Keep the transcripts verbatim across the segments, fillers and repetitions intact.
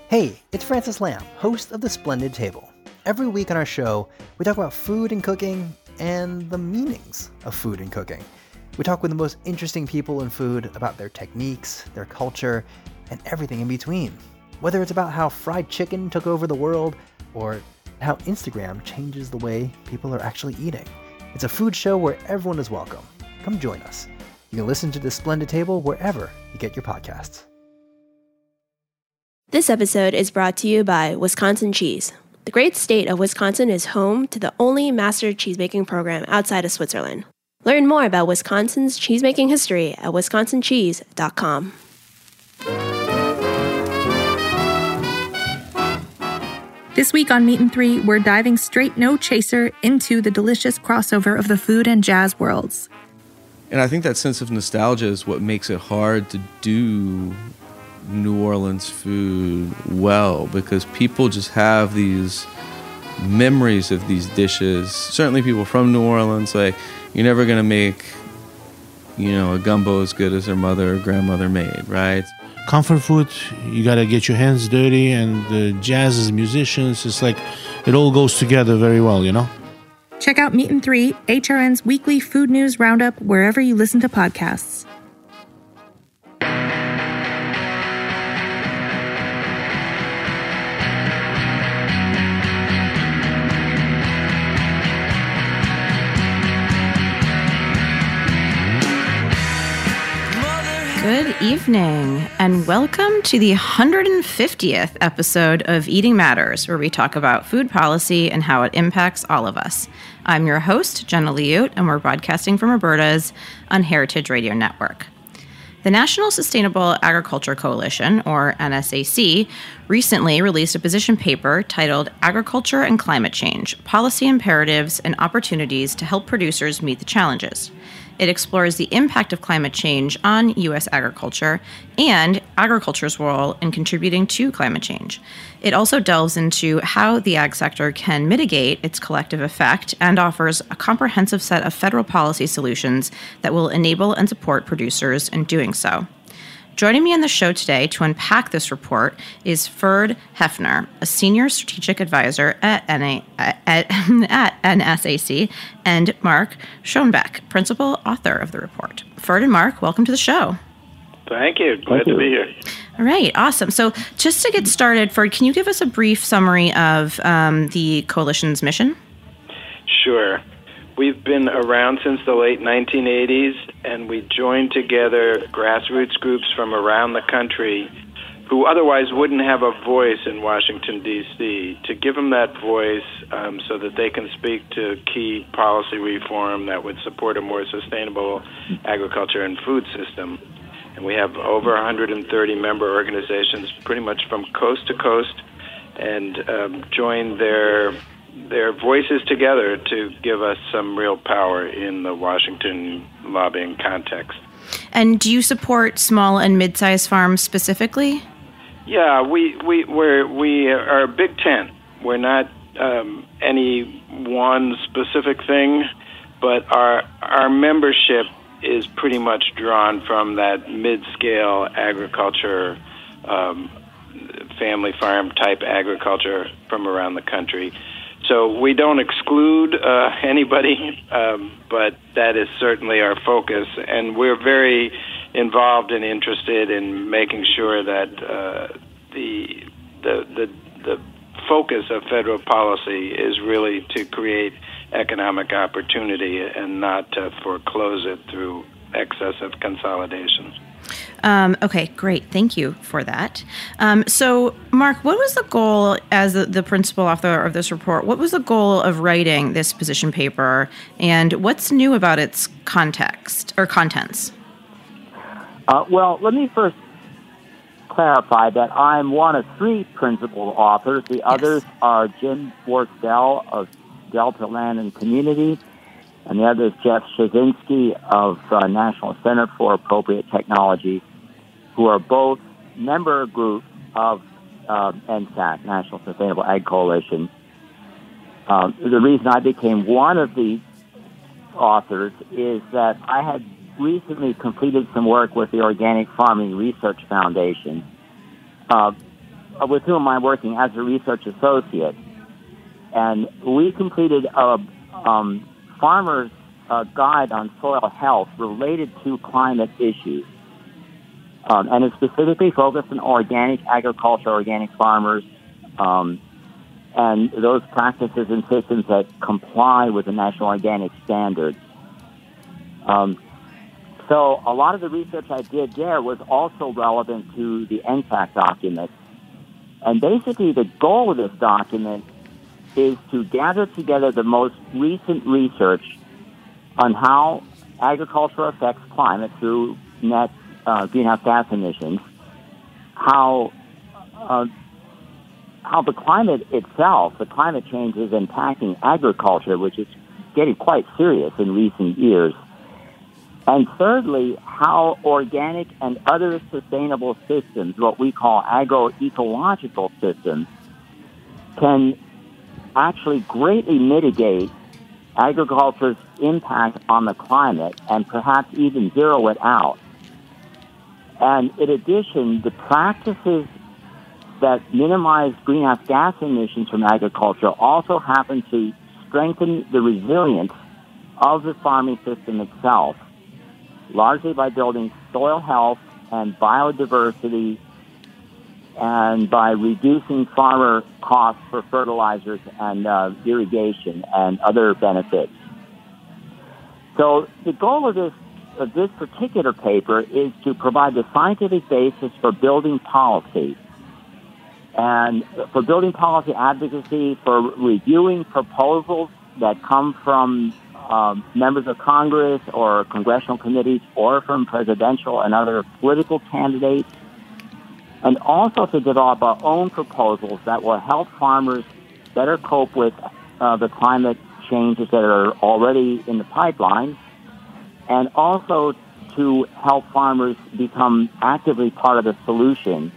Hey, it's Francis Lamb, host of The Splendid Table. Every week on our show, we talk about food and cooking and the meanings of food and cooking. We talk with the most interesting people in food about their techniques, their culture, and everything in between. Whether it's about how fried chicken took over the world or how Instagram changes the way people are actually eating. It's a food show where everyone is welcome. Come join us. You can listen to The Splendid Table wherever you get your podcasts. This episode is brought to you by Wisconsin Cheese. The great state of Wisconsin is home to the only master cheesemaking program outside of Switzerland. Learn more about Wisconsin's cheesemaking history at wisconsin cheese dot com. This week on Meat and Three, we're diving straight, no chaser, into the delicious crossover of the food and jazz worlds. And I think that sense of nostalgia is what makes it hard to do New Orleans food well, because people just have these memories of these dishes. Certainly people from New Orleans, like, you're never going to make, you know, a gumbo as good as their mother or grandmother made, right? Comfort food, you got to get your hands dirty, and the jazz as musicians, it's like it all goes together very well, you know? Check out Meat and Three, H R N's weekly food news roundup, wherever you listen to podcasts. Good evening, and welcome to the one hundred fiftieth episode of Eating Matters, where we talk about food policy and how it impacts all of us. I'm your host, Jenna Liut, and we're broadcasting from Roberta's on Heritage Radio Network. The National Sustainable Agriculture Coalition, or N S A C, recently released a position paper titled Agriculture and Climate Change, Policy Imperatives and Opportunities to Help Producers Meet the Challenges. It explores the impact of climate change on U S agriculture and agriculture's role in contributing to climate change. It also delves into how the ag sector can mitigate its collective effect and offers a comprehensive set of federal policy solutions that will enable and support producers in doing so. Joining me on the show today to unpack this report is Ferd Hefner, a senior strategic advisor at, N A, at, at N S A C, and Mark Schoenbeck, principal author of the report. Ferd and Mark, welcome to the show. Thank you. Glad Thank you. to be here. All right, awesome. So just to get started, Ferd, can you give us a brief summary of um, the coalition's mission? Sure. We've been around since the late nineteen eighties, and we joined together grassroots groups from around the country who otherwise wouldn't have a voice in Washington, D C, to give them that voice um, so that they can speak to key policy reform that would support a more sustainable agriculture and food system. And we have over one hundred thirty member organizations pretty much from coast to coast, and um, joined their their voices together to give us some real power in the Washington lobbying context. And do you support small and mid-sized farms specifically? Yeah, we we we're, we are a big tent. We're not um, any one specific thing, but our our membership is pretty much drawn from that mid-scale agriculture, um, family farm type agriculture from around the country. So we don't exclude uh, anybody, um, but that is certainly our focus, and we're very involved and interested in making sure that uh, the, the the the focus of federal policy is really to create economic opportunity and not to foreclose it through excessive consolidation. Um, okay, great. Thank you for that. Um, so, Mark, what was the goal, as the, the principal author of this report, what was the goal of writing this position paper, and what's new about its context or contents? Uh, well, let me first clarify that I'm one of three principal authors. The yes. others are Jim Borsdell of Delta Land and Community, and the other is Jeff Shazinski of uh, National Center for Appropriate Technology, who are both member groups of uh, N S A C, National Sustainable Ag Coalition. Um, the reason I became one of the authors is that I had recently completed some work with the Organic Farming Research Foundation, uh, uh, with whom I'm working as a research associate, and we completed a um, farmer's uh, guide on soil health related to climate issues. Um, and it's specifically focused on organic agriculture, organic farmers, um, and those practices and systems that comply with the National Organic Standards. Um, so a lot of the research I did there was also relevant to the N TAC document. And basically the goal of this document is to gather together the most recent research on how agriculture affects climate through net uh, greenhouse gas emissions, how uh, how the climate itself, the climate change is impacting agriculture, which is getting quite serious in recent years. And thirdly, how organic and other sustainable systems, what we call agroecological systems, can actually greatly mitigate agriculture's impact on the climate and perhaps even zero it out. And in addition, the practices that minimize greenhouse gas emissions from agriculture also happen to strengthen the resilience of the farming system itself, largely by building soil health and biodiversity and by reducing farmer costs for fertilizers and uh, irrigation and other benefits. So the goal of this of this particular paper is to provide the scientific basis for building policy and for building policy advocacy, for reviewing proposals that come from um, members of Congress or congressional committees or from presidential and other political candidates, and also to develop our own proposals that will help farmers better cope with uh, the climate changes that are already in the pipeline, and also to help farmers become actively part of the solution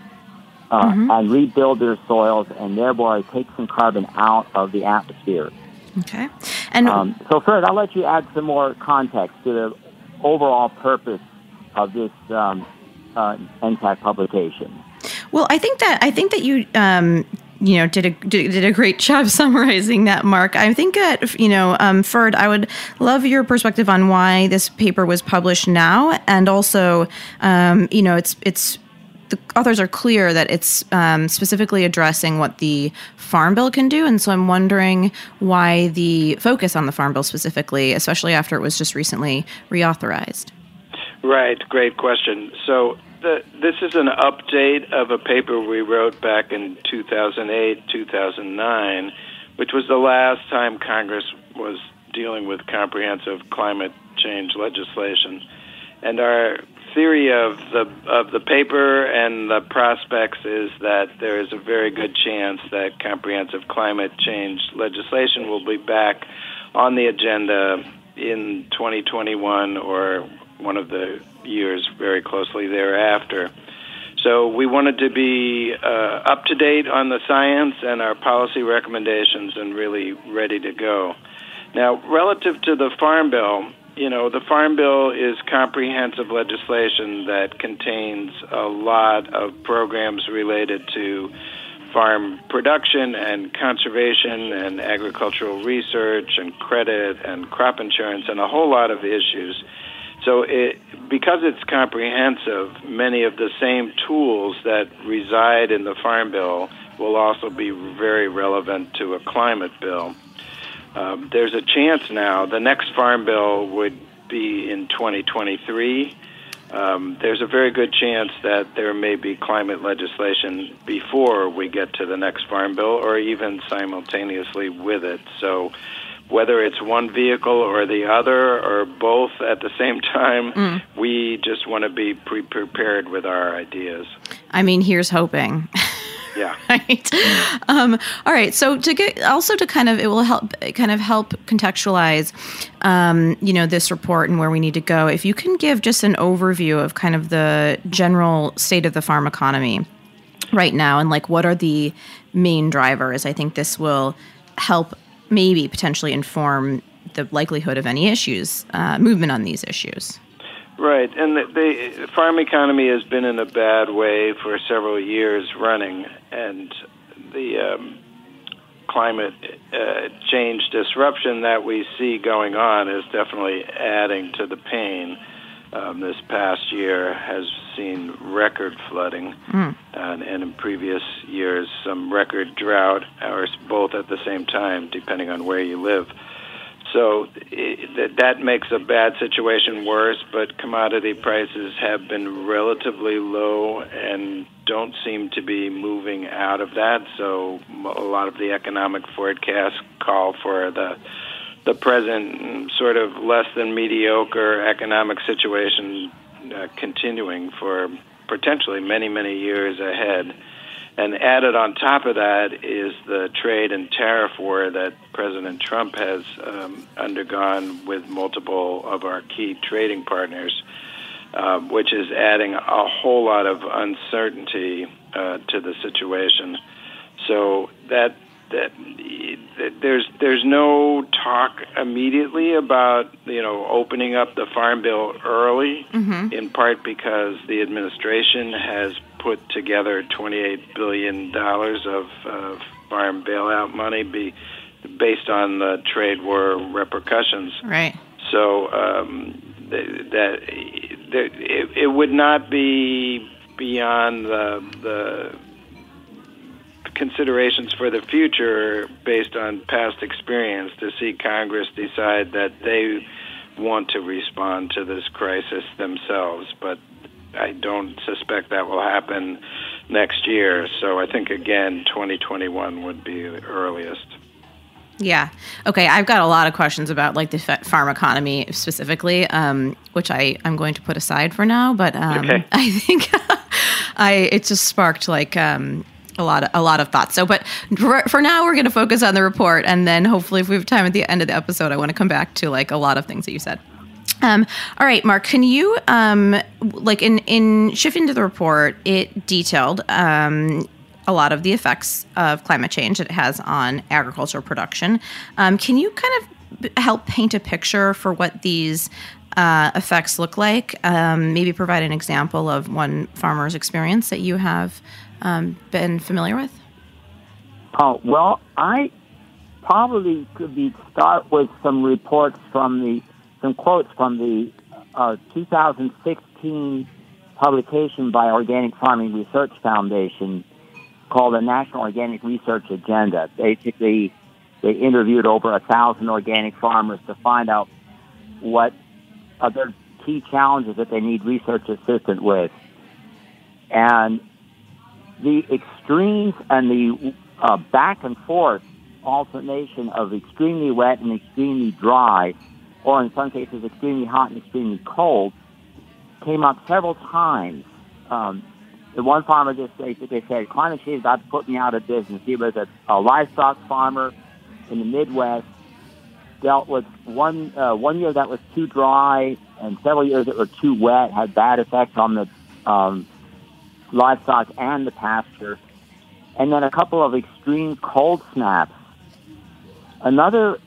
uh, mm-hmm. and rebuild their soils and thereby take some carbon out of the atmosphere. Okay. And um, so, Fred, I'll let you add some more context to the overall purpose of this um, uh, N TAC publication. Well, I think that I think that you um, you know did a did, did a great job summarizing that, Mark. I think that you know, um, Ferd, I would love your perspective on why this paper was published now, and also, um, you know, it's it's. The authors are clear that it's um, specifically addressing what the Farm Bill can do. And so I'm wondering why the focus on the Farm Bill specifically, especially after it was just recently reauthorized. Right. Great question. So the, this is an update of a paper we wrote back in two thousand eight, two thousand nine, which was the last time Congress was dealing with comprehensive climate change legislation. And our theory of the of the paper and the prospects is that there is a very good chance that comprehensive climate change legislation will be back on the agenda in twenty twenty-one or one of the years very closely thereafter. So we wanted to be uh, up to date on the science and our policy recommendations and really ready to go. Now, relative to the Farm Bill, you know, the Farm Bill is comprehensive legislation that contains a lot of programs related to farm production and conservation and agricultural research and credit and crop insurance and a whole lot of issues. So it, because it's comprehensive, many of the same tools that reside in the Farm Bill will also be very relevant to a climate bill. Um, there's a chance now, the next Farm Bill would be in twenty twenty-three. Um, there's a very good chance that there may be climate legislation before we get to the next Farm Bill or even simultaneously with it. So whether it's one vehicle or the other or both at the same time, mm. we just want to be pre-prepared with our ideas. I mean, here's hoping. Yeah. Right. Um, all right. So to get also to kind of it will help kind of help contextualize, um, you know, this report and where we need to go. If you can give just an overview of kind of the general state of the farm economy right now and like what are the main drivers, I think this will help maybe potentially inform the likelihood of any issues, uh, movement on these issues. Right, and the, the farm economy has been in a bad way for several years running, and the um, climate uh, change disruption that we see going on is definitely adding to the pain. Um, this past year has seen record flooding, mm. and, and in previous years some record drought, or both at the same time, depending on where you live. So it, that makes a bad situation worse, but commodity prices have been relatively low and don't seem to be moving out of that. So a lot of the economic forecasts call for the the present sort of less than mediocre economic situation uh, continuing for potentially many, many years ahead. And added on top of that is the trade and tariff war that President Trump has um, undergone with multiple of our key trading partners, uh, which is adding a whole lot of uncertainty uh, to the situation. So that that there's there's no talk immediately about you know opening up the Farm Bill early, mm-hmm. in part because the administration has put together twenty-eight billion dollars of uh, farm bailout money be, based on the trade war repercussions. Right. So um, th- that th- it, it would not be beyond the, the considerations for the future based on past experience to see Congress decide that they want to respond to this crisis themselves. But I don't suspect that will happen next year. So I think, again, twenty twenty-one would be the earliest. Yeah. Okay. I've got a lot of questions about like the farm economy specifically, um, which I, I'm going to put aside for now. But um, okay. I think I it just sparked like um, a lot of a lot of thoughts. So, but for, for now, we're going to focus on the report, and then hopefully, if we have time at the end of the episode, I want to come back to like a lot of things that you said. Um, all right, Mark, can you, um, like in, in shifting to the report, it detailed um, a lot of the effects of climate change that it has on agricultural production. Um, can you kind of help paint a picture for what these uh, effects look like? Um, maybe provide an example of one farmer's experience that you have um, been familiar with? Oh, well, I probably could be start with some reports from the Some quotes from the uh, two thousand sixteen publication by Organic Farming Research Foundation called the National Organic Research Agenda. Basically, they interviewed over a thousand organic farmers to find out what other key challenges that they need research assistance with. And the extremes and the uh, back and forth alternation of extremely wet and extremely dry, or in some cases extremely hot and extremely cold, came up several times. Um, the one farmer just basically said, climate change is about to put me out of business. He was a, a livestock farmer in the Midwest, dealt with one uh, one year that was too dry and several years that were too wet, had bad effects on the um, livestock and the pasture, and then a couple of extreme cold snaps. Another...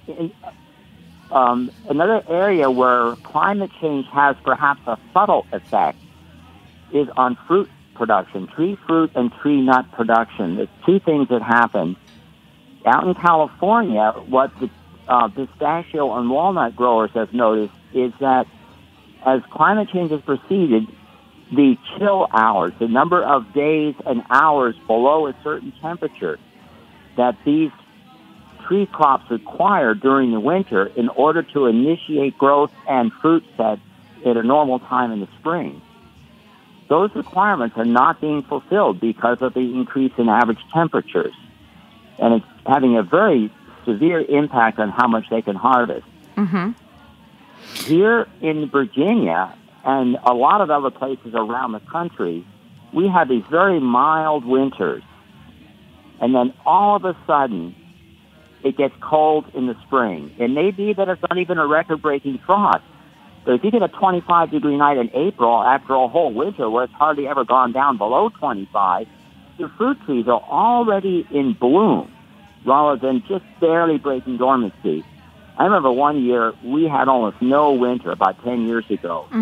Um, another area where climate change has perhaps a subtle effect is on fruit production, tree fruit and tree nut production. There's two things that happen. Out in California, what the uh, pistachio and walnut growers have noticed is that as climate change has proceeded, the chill hours, the number of days and hours below a certain temperature that these tree crops require during the winter in order to initiate growth and fruit set at a normal time in the spring. Those requirements are not being fulfilled because of the increase in average temperatures. And it's having a very severe impact on how much they can harvest. Mm-hmm. Here in Virginia and a lot of other places around the country, we have these very mild winters. And then all of a sudden, it gets cold in the spring. It may be that it's not even a record-breaking frost. But if you get a twenty-five degree night in April after a whole winter where it's hardly ever gone down below twenty-five, your fruit trees are already in bloom rather than just barely breaking dormancy. I remember one year we had almost no winter about ten years ago. Mm-hmm.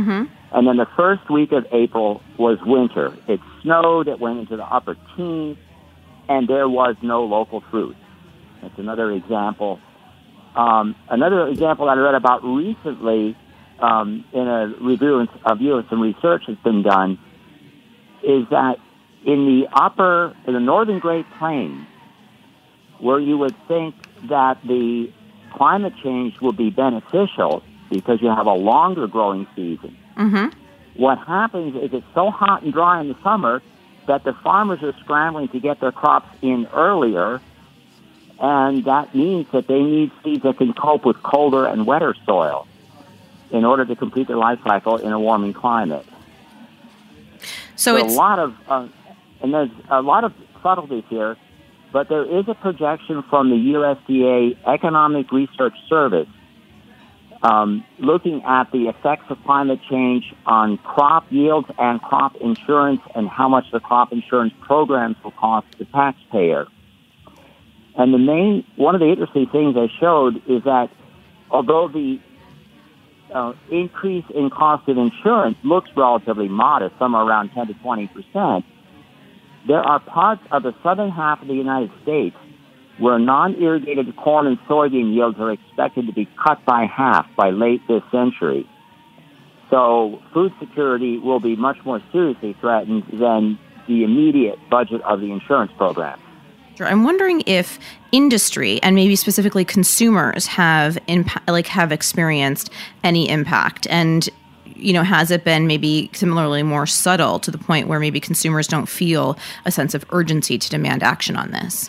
And then the first week of April was winter. It snowed, it went into the upper teens, and there was no local fruit. That's another example. Um, another example that I read about recently um, in a review, a review of some research that's been done is that in the upper, in the northern Great Plains, where you would think that the climate change will be beneficial because you have a longer growing season, Mm-hmm. what happens is it's so hot and dry in the summer that the farmers are scrambling to get their crops in earlier, and that means that they need seeds that can cope with colder and wetter soil in order to complete their life cycle in a warming climate. So, So it's a lot of, uh, and there's a lot of subtleties here, but there is a projection from the U S D A Economic Research Service um, looking at the effects of climate change on crop yields and crop insurance and how much the crop insurance programs will cost the taxpayer. And the main, one of the interesting things they showed is that although the uh, increase in cost of insurance looks relatively modest, somewhere around ten to twenty percent, there are parts of the southern half of the United States where non-irrigated corn and soybean yields are expected to be cut by half by late this century. So food security will be much more seriously threatened than the immediate budget of the insurance program. I'm wondering if industry and maybe specifically consumers have impa- like have experienced any impact, and you know, has it been maybe similarly more subtle to the point where maybe consumers don't feel a sense of urgency to demand action on this?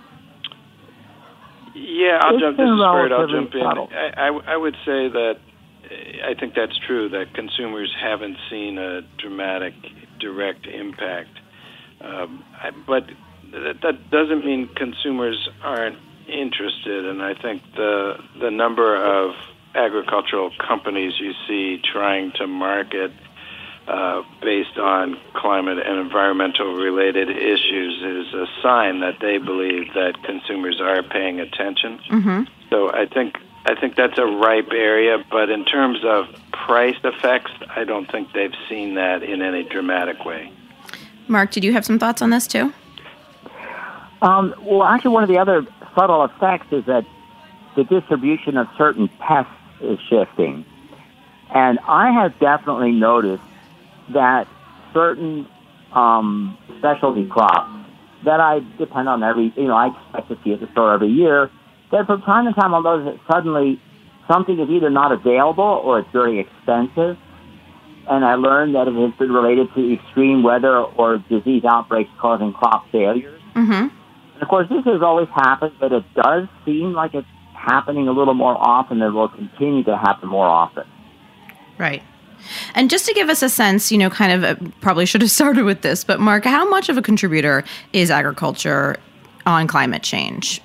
Yeah, I'll It's jump. This been is Bert. I'll relatively jump in. subtle. I, I, I would say that I think that's true. That consumers haven't seen a dramatic, direct impact, um, I, but that, that doesn't mean consumers aren't interested. And I think the the number of agricultural companies you see trying to market uh, based on climate and environmental related issues is a sign that they believe that consumers are paying attention. Mm-hmm. So I think I think that's a ripe area, but in terms of price effects, I don't think they've seen that in any dramatic way. Mark, did you have some thoughts on this too? Um, well, actually, one of the other subtle effects is that the distribution of certain pests is shifting. And I have definitely noticed that certain um, specialty crops that I depend on every, you know, I expect to see at the store every year, that from time to time I'll notice that suddenly something is either not available or it's very expensive. And I learned that it has been related to extreme weather or disease outbreaks causing crop failures. Mm-hmm. And of course, this has always happened, but it does seem like it's happening a little more often and will continue to happen more often. Right. And just to give us a sense, you know, kind of uh, probably should have started with this, but Mark, how much of a contributor is agriculture on climate change?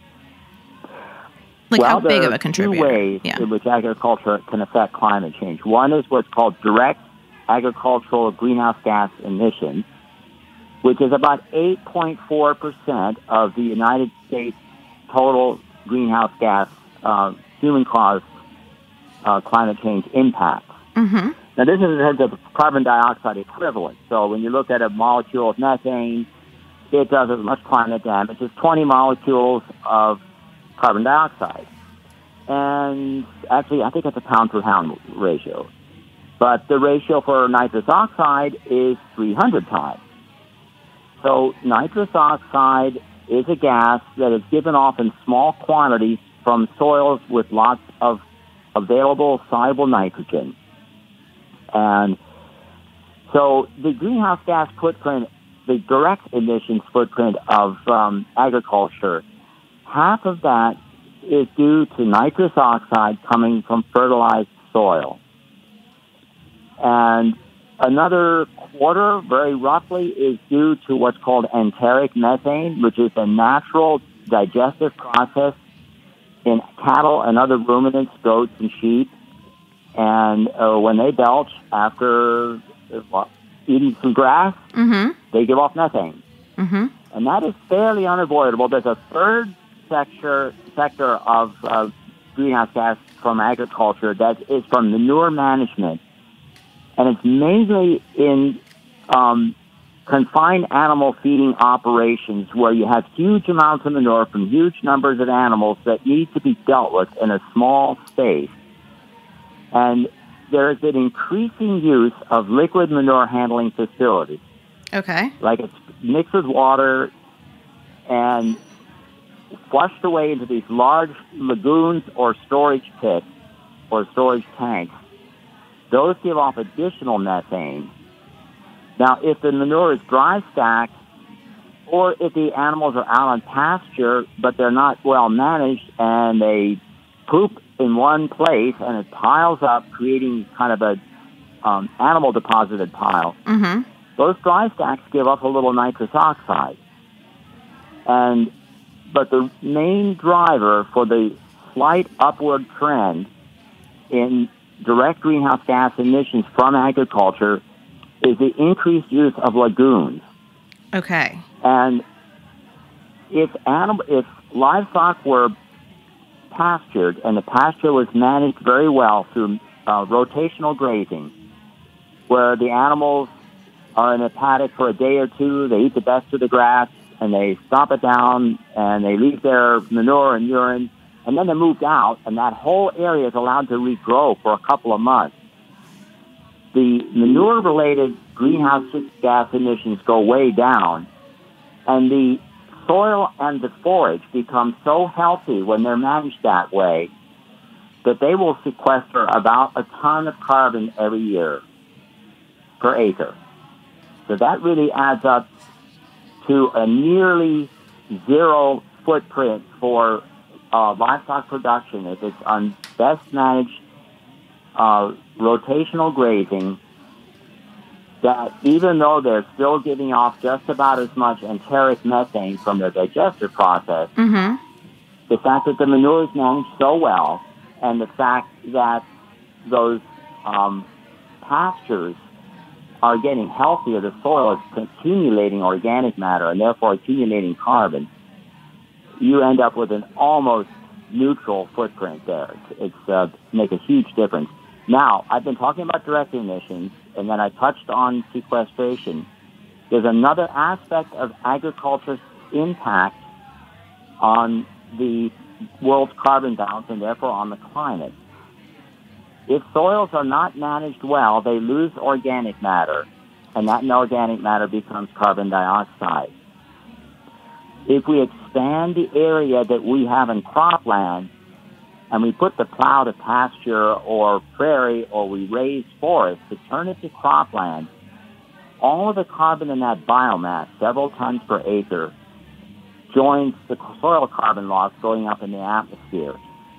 Like well, how big there of a contributor? There are two ways yeah. in which agriculture can affect climate change. One is what's called direct agricultural greenhouse gas emissions, which is about eight point four percent of the United States total greenhouse gas uh, human-caused uh, climate change impact. Mm-hmm. Now, this is in terms of carbon dioxide equivalent. So when you look at a molecule of methane, it does as much climate damage as twenty molecules of carbon dioxide. And actually, I think it's a pound-per-pound ratio. But the ratio for nitrous oxide is three hundred times. So nitrous oxide is a gas that is given off in small quantities from soils with lots of available soluble nitrogen. And so the greenhouse gas footprint, the direct emissions footprint of um, agriculture, half of that is due to nitrous oxide coming from fertilized soil. And another quarter, very roughly, is due to what's called enteric methane, which is a natural digestive process in cattle and other ruminants, goats and sheep. And uh, when they belch after uh, eating some grass, Mm-hmm. they give off methane. Mm-hmm. And that is fairly unavoidable. There's a third sector, sector of uh, greenhouse gas from agriculture that is from manure management. and it's mainly in um, confined animal feeding operations where you have huge amounts of manure from huge numbers of animals that need to be dealt with in a small space. And there's an increasing use of liquid manure handling facilities. Okay. Like it's mixed with water and flushed away into these large lagoons or storage pits or storage tanks. Those give off additional methane. Now, if the manure is dry stacked, or if the animals are out on pasture, but they're not well managed and they poop in one place and it piles up, creating kind of a um, animal deposited pile, Mm-hmm. those dry stacks give off a little nitrous oxide. And but the main driver for the slight upward trend in direct greenhouse gas emissions from agriculture is the increased use of lagoons. Okay. And if animal, if livestock were pastured and the pasture was managed very well through uh, rotational grazing, where the animals are in a paddock for a day or two, they eat the best of the grass, and they stop it down, and they leave their manure and urine, and then they're moved out, and that whole area is allowed to regrow for a couple of months. The manure-related greenhouse gas emissions go way down, and the soil and the forage become so healthy when they're managed that way that they will sequester about a ton of carbon every year per acre. So that really adds up to a nearly zero footprint for uh, livestock production if it's on best managed uh, rotational grazing, that even though they're still giving off just about as much enteric methane from their digestive process, Mm-hmm. the fact that the manure is managed so well, and the fact that those um, pastures are getting healthier, the soil is accumulating organic matter and therefore accumulating carbon, you end up with an almost neutral footprint there. It's, it's uh, make a huge difference. Now, I've been talking about direct emissions, and then I touched on sequestration. There's another aspect of agriculture's impact on the world's carbon balance and therefore on the climate. If soils are not managed well, they lose organic matter, and that organic matter becomes carbon dioxide. If we expand the area that we have in cropland, and we put the plow to pasture or prairie, or we raise forests to turn it to cropland, all of the carbon in that biomass, several tons per acre, joins the soil carbon loss going up in the atmosphere.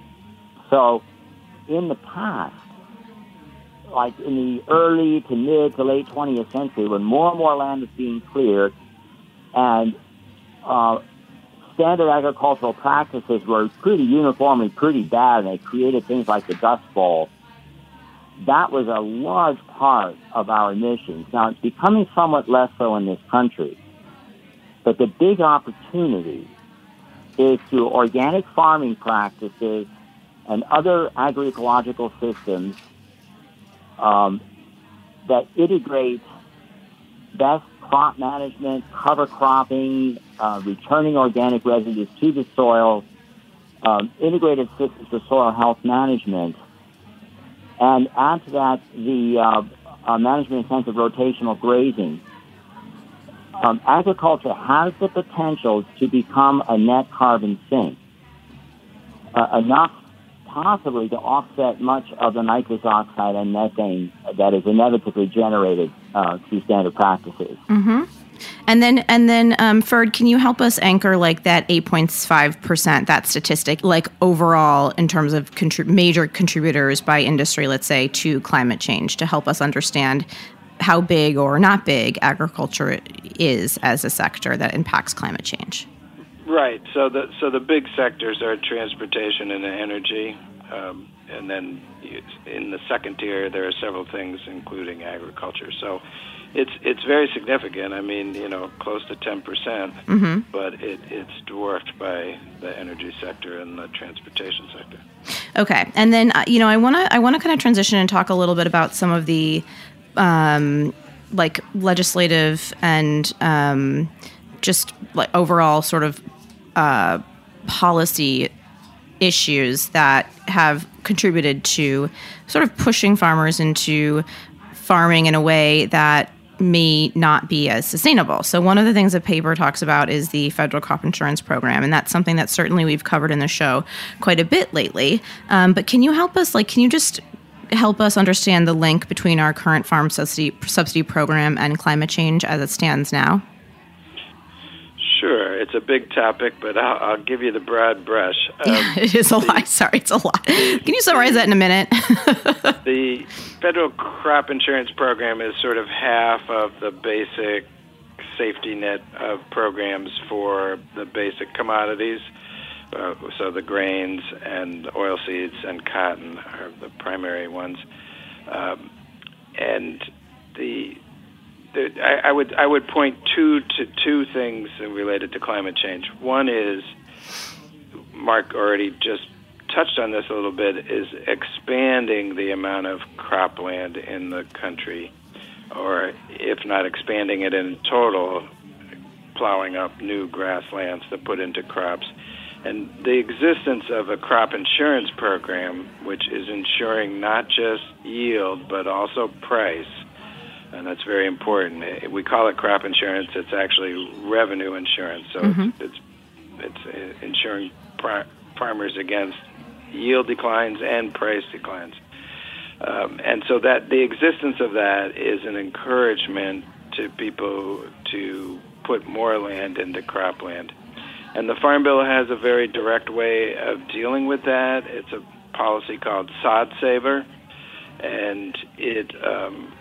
So in the past, like in the early to mid to late twentieth century, when more and more land was being cleared and uh, standard agricultural practices were pretty uniformly pretty bad, and they created things like the Dust Bowl, that was a large part of our emissions. Now, it's becoming somewhat less so in this country, but the big opportunity is through organic farming practices and other agroecological systems um, that integrate best crop management, cover cropping, uh, returning organic residues to the soil, um, integrated systems for soil health management, and add to that the uh, uh, management intensive rotational grazing. Um, agriculture has the potential to become a net carbon sink, uh, enough possibly to offset much of the nitrous oxide and methane that is inevitably generated uh, through standard practices. Mm-hmm. And then, and then, um, Ferd, can you help us anchor like that eight point five percent, that statistic, like overall in terms of contrib- major contributors by industry, let's say, to climate change, to help us understand how big or not big agriculture is as a sector that impacts climate change? Right. So the so the big sectors are transportation and energy, um, and then in the second tier there are several things, including agriculture. So it's it's very significant. I mean, you know, close to ten percent, Mm-hmm. but it, it's dwarfed by the energy sector and the transportation sector. Okay, and then uh, you know, I want to I want to kind of transition and talk a little bit about some of the um, like legislative and um, just like overall sort of uh, policy issues that have contributed to sort of pushing farmers into farming in a way that may not be as sustainable. So one of the things the paper talks about is the federal crop insurance program, and that's something that certainly we've covered in the show quite a bit lately. Um, but can you help us, like, can you just help us understand the link between our current farm subsidy subsidy program and climate change as it stands now? Sure. It's a big topic, but I'll, I'll give you the broad brush. Um, yeah, it is a the, lot. Sorry, it's a lot. Can you summarize that in a minute? The federal crop insurance program is sort of half of the basic safety net of programs for the basic commodities. Uh, so the grains and oilseeds and cotton are the primary ones. Um, and the I, I would I would point two to two things related to climate change. One is, Mark already just touched on this a little bit, is expanding the amount of cropland in the country, or if not expanding it in total, plowing up new grasslands to put into crops. And the existence of a crop insurance program, which is ensuring not just yield but also price, and that's very important. We call it crop insurance. It's actually revenue insurance. So mm-hmm. it's, it's it's insuring pri- farmers against yield declines and price declines. Um, and so that the existence of that is an encouragement to people to put more land into cropland. And the Farm Bill has a very direct way of dealing with that. It's a policy called Sod Saver, and it um,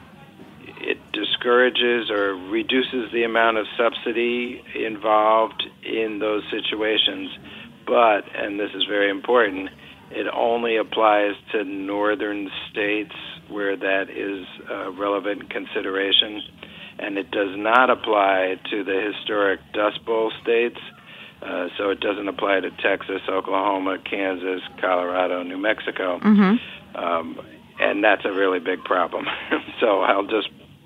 it discourages or reduces the amount of subsidy involved in those situations. But, and this is very important, it only applies to northern states where that is a relevant consideration, and it does not apply to the historic Dust Bowl states. Uh, so it doesn't apply to Texas, Oklahoma, Kansas, Colorado, New Mexico. Mm-hmm. Um, and that's a really big problem. So I'll just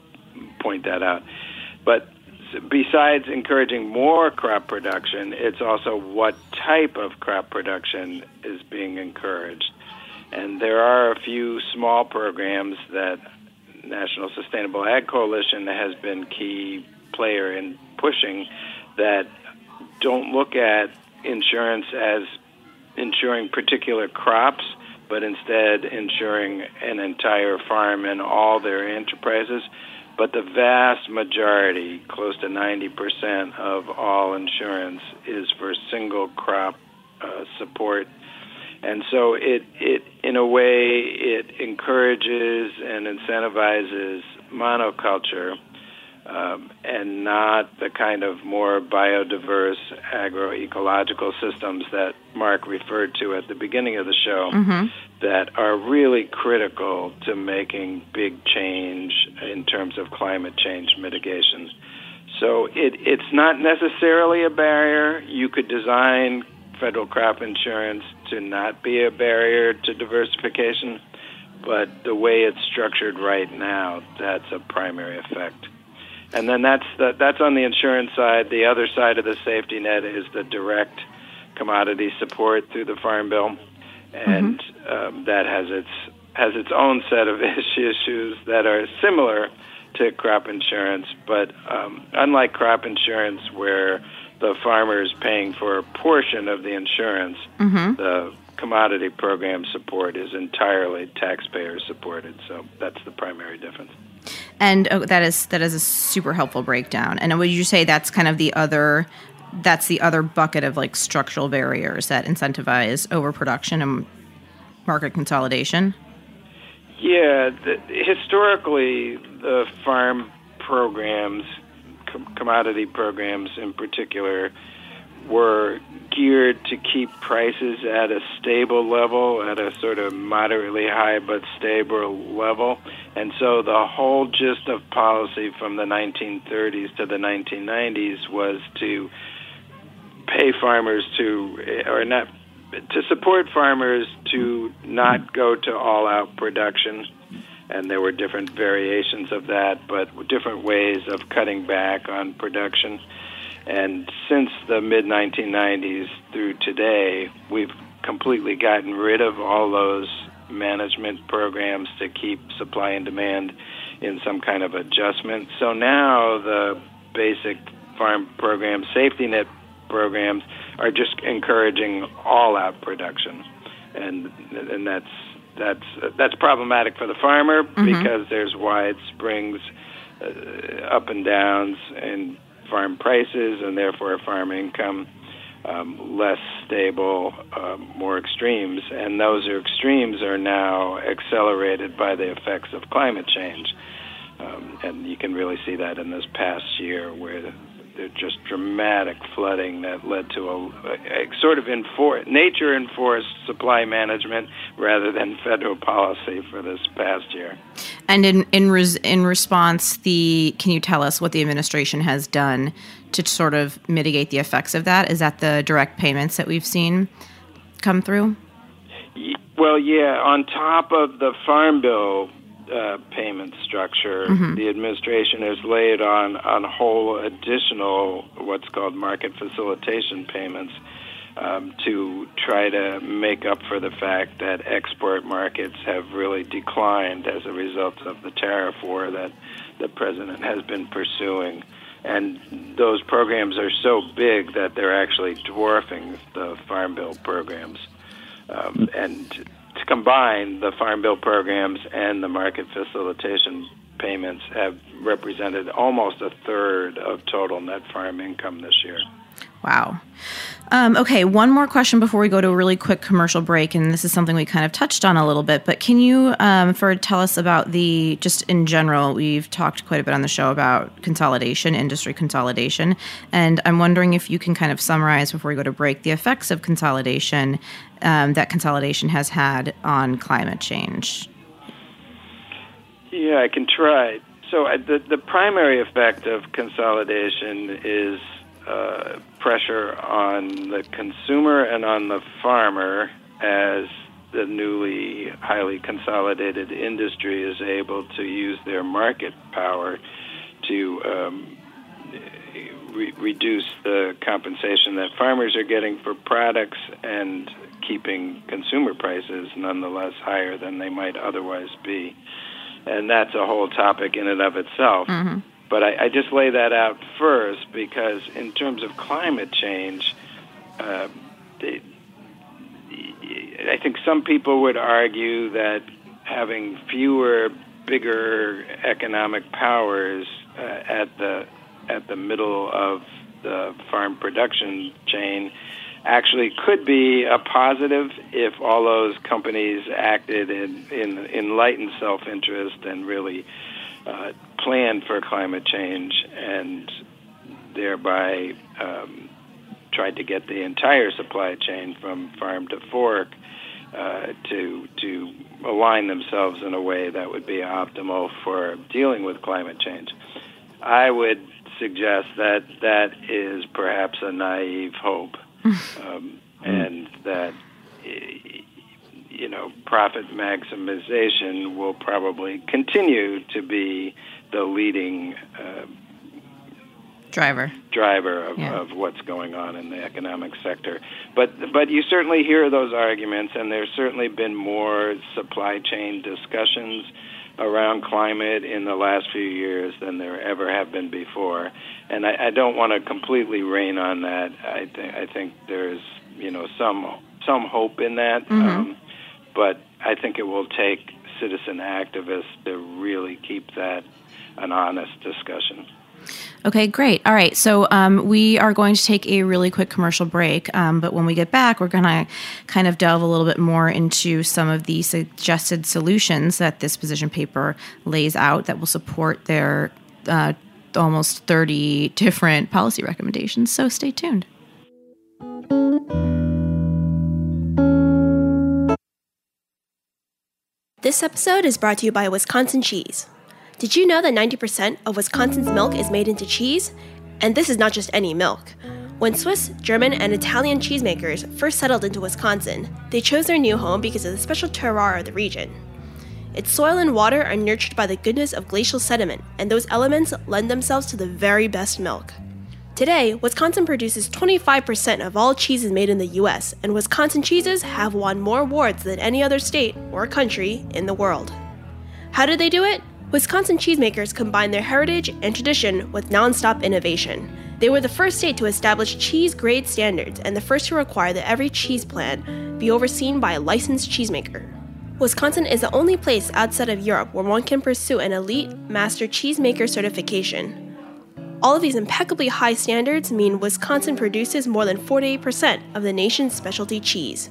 point that out. But besides encouraging more crop production, it's also what type of crop production is being encouraged. And there are a few small programs that National Sustainable Ag Coalition has been key player in pushing that don't look at insurance as insuring particular crops, but instead insuring an entire farm and all their enterprises. But the vast majority, close to ninety percent of all insurance, is for single crop uh, support. And so it, it, in a way, it encourages and incentivizes monoculture um, and not the kind of more biodiverse agroecological systems that Mark referred to at the beginning of the show. Mm-hmm. That are really critical to making big change in terms of climate change mitigation. So it, it's not necessarily a barrier. You could design federal crop insurance to not be a barrier to diversification, but the way it's structured right now, that's a primary effect. And then that's the, that's on the insurance side. The other side of the safety net is the direct commodity support through the Farm Bill. And mm-hmm. um, that has its has its own set of issues that are similar to crop insurance, but um, unlike crop insurance, where the farmer is paying for a portion of the insurance, mm-hmm. the commodity program support is entirely taxpayer supported. So that's the primary difference. And oh, that is that is a super helpful breakdown. And would you say that's kind of the other? That's the other bucket of like structural barriers that incentivize overproduction and market consolidation? Yeah, the, historically, the farm programs, com- commodity programs in particular, were geared to keep prices at a stable level, at a sort of moderately high but stable level. And so the whole gist of policy from the nineteen thirties to the nineteen nineties was to pay farmers to, or not, to support farmers to not go to all-out production and there were different variations of that, but different ways of cutting back on production. And since the mid nineteen nineties through today, we've completely gotten rid of all those management programs to keep supply and demand in some kind of adjustment. So now the basic farm programs, safety net programs, are just encouraging all-out production, and and that's that's that's problematic for the farmer mm-hmm. because there's wide springs, uh, up and downs in farm prices, and therefore farm income. Um, less stable, uh, more extremes, and those are extremes are now accelerated by the effects of climate change. Um, and you can really see that in this past year, where there's just dramatic flooding that led to a, a, a sort of enfor- nature-enforced supply management rather than federal policy for this past year. And in in, res- in response, the can you tell us what the administration has done to sort of mitigate the effects of that? Is that the direct payments that we've seen come through? Well, yeah. On top of the Farm Bill uh, payment structure, mm-hmm. the administration has laid on on whole additional what's called market facilitation payments um, to try to make up for the fact that export markets have really declined as a result of the tariff war that the president has been pursuing. And those programs are so big that they're actually dwarfing the Farm Bill programs. Um, and to combine, the Farm Bill programs and the market facilitation payments have represented almost a third of total net farm income this year. Wow. Um, okay, one more question before we go to a really quick commercial break, and this is something we kind of touched on a little bit, but can you um, for tell us about the, just in general, we've talked quite a bit on the show about consolidation, industry consolidation, and I'm wondering if you can kind of summarize before we go to break the effects of consolidation um, that consolidation has had on climate change. Yeah, I can try. So uh, the, the primary effect of consolidation is Uh, pressure on the consumer and on the farmer as the newly highly consolidated industry is able to use their market power to um, re- reduce the compensation that farmers are getting for products and keeping consumer prices nonetheless higher than they might otherwise be. And that's a whole topic in and of itself. Mm-hmm. But I, I just lay that out first because in terms of climate change, uh, they, I think some people would argue that having fewer, bigger economic powers uh, at the at the middle of the farm production chain actually could be a positive if all those companies acted in, in enlightened self-interest and really uh, planned for climate change and thereby um, tried to get the entire supply chain from farm to fork uh, to to align themselves in a way that would be optimal for dealing with climate change. I would suggest that that is perhaps a naive hope, um, and that you know profit maximization will probably continue to be the leading uh, driver driver of, yeah. of what's going on in the economic sector. But but you certainly hear those arguments, and there's certainly been more supply chain discussions around climate in the last few years than there ever have been before. And I, I don't want to completely rain on that. I think I think there's you know some some hope in that, mm-hmm. um, but I think it will take citizen activists to really keep that an honest discussion. Okay, great. All right, so um, we are going to take a really quick commercial break, um, but when we get back, we're going to kind of delve a little bit more into some of the suggested solutions that this position paper lays out that will support their uh, almost thirty different policy recommendations, so stay tuned. This episode is brought to you by Wisconsin Cheese. Did you know that ninety percent of Wisconsin's milk is made into cheese? And this is not just any milk. When Swiss, German, and Italian cheesemakers first settled into Wisconsin, they chose their new home because of the special terroir of the region. Its soil and water are nurtured by the goodness of glacial sediment, and those elements lend themselves to the very best milk. Today, Wisconsin produces twenty-five percent of all cheeses made in the U S, and Wisconsin cheeses have won more awards than any other state or country in the world. How did they do it? Wisconsin cheesemakers combined their heritage and tradition with nonstop innovation. They were the first state to establish cheese grade standards and the first to require that every cheese plant be overseen by a licensed cheesemaker. Wisconsin is the only place outside of Europe where one can pursue an elite master cheesemaker certification. All of these impeccably high standards mean Wisconsin produces more than forty-eight percent of the nation's specialty cheese.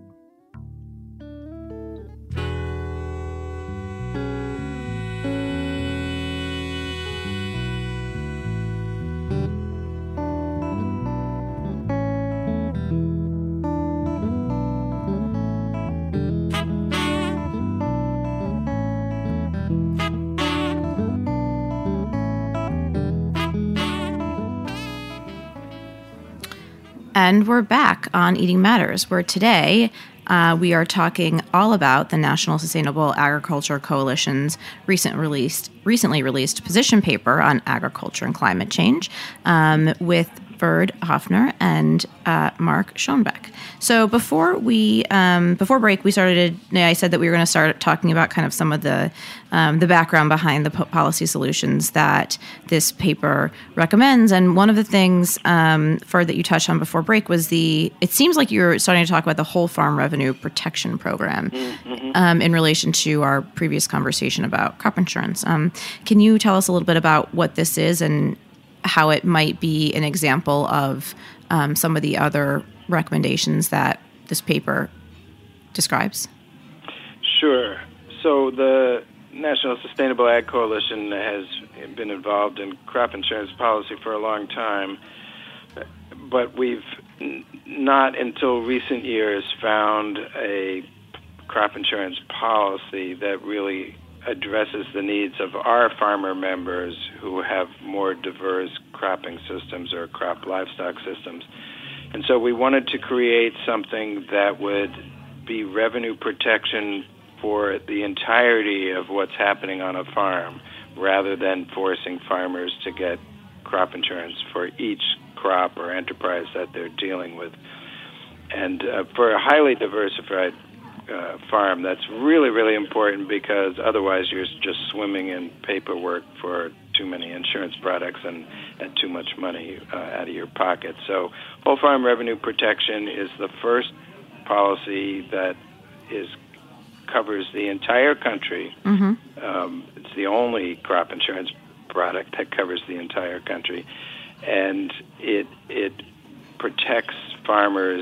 And we're back on Eating Matters, where today uh, we are talking all about the National Sustainable Agriculture Coalition's recent released, recently released position paper on agriculture and climate change um, with Verd Hoffner and uh, Mark Schoenbeck. So before we, um, before break, we started. I said that we were going to start talking about kind of some of the um, the background behind the po- policy solutions that this paper recommends. And one of the things, um, Verd, that you touched on before break was the. It seems like you're starting to talk about the Whole Farm Revenue Protection Program mm-hmm. um, in relation to our previous conversation about crop insurance. Um, can you tell us a little bit about what this is and how it might be an example of um, some of the other recommendations that this paper describes? Sure. So the National Sustainable Ag Coalition has been involved in crop insurance policy for a long time, but we've n- not until recent years found a crop insurance policy that really addresses the needs of our farmer members who have more diverse cropping systems or crop livestock systems. And so we wanted to create something that would be revenue protection for the entirety of what's happening on a farm, rather than forcing farmers to get crop insurance for each crop or enterprise that they're dealing with. And uh, for a highly diversified Uh, farm, that's really, really important, because otherwise you're just swimming in paperwork for too many insurance products and, and too much money uh, out of your pocket. So Whole Farm Revenue Protection is the first policy that is covers the entire country. Mm-hmm. Um, it's the only crop insurance product that covers the entire country, and it it protects farmers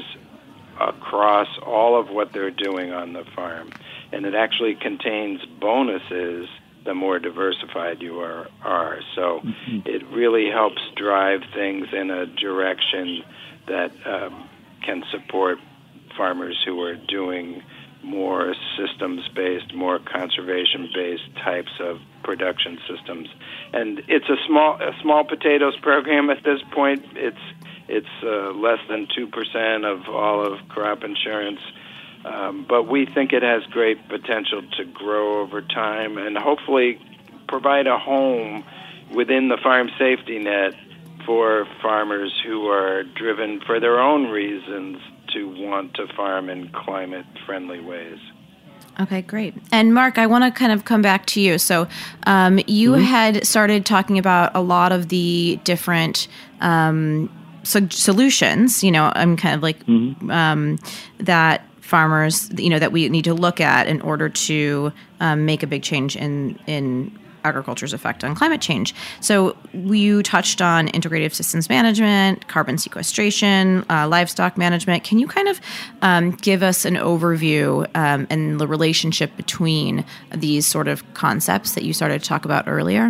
across all of what they're doing on the farm. And it actually contains bonuses the more diversified you are. are. So mm-hmm. it really helps drive things in a direction that um, can support farmers who are doing more systems-based, more conservation-based types of production systems. And it's a small a small potatoes program at this point. It's It's uh, less than two percent of all of crop insurance, um, but we think it has great potential to grow over time and hopefully provide a home within the farm safety net for farmers who are driven for their own reasons to want to farm in climate-friendly ways. Okay, great. And Mark, I want to kind of come back to you. So um, you mm-hmm. had started talking about a lot of the different um So solutions, you know, I'm kind of like mm-hmm. um, that farmers, you know, that we need to look at in order to um, make a big change in in agriculture's effect on climate change. So you touched on integrative systems management, carbon sequestration, uh, livestock management. Can you kind of um, give us an overview um, and the relationship between these sort of concepts that you started to talk about earlier?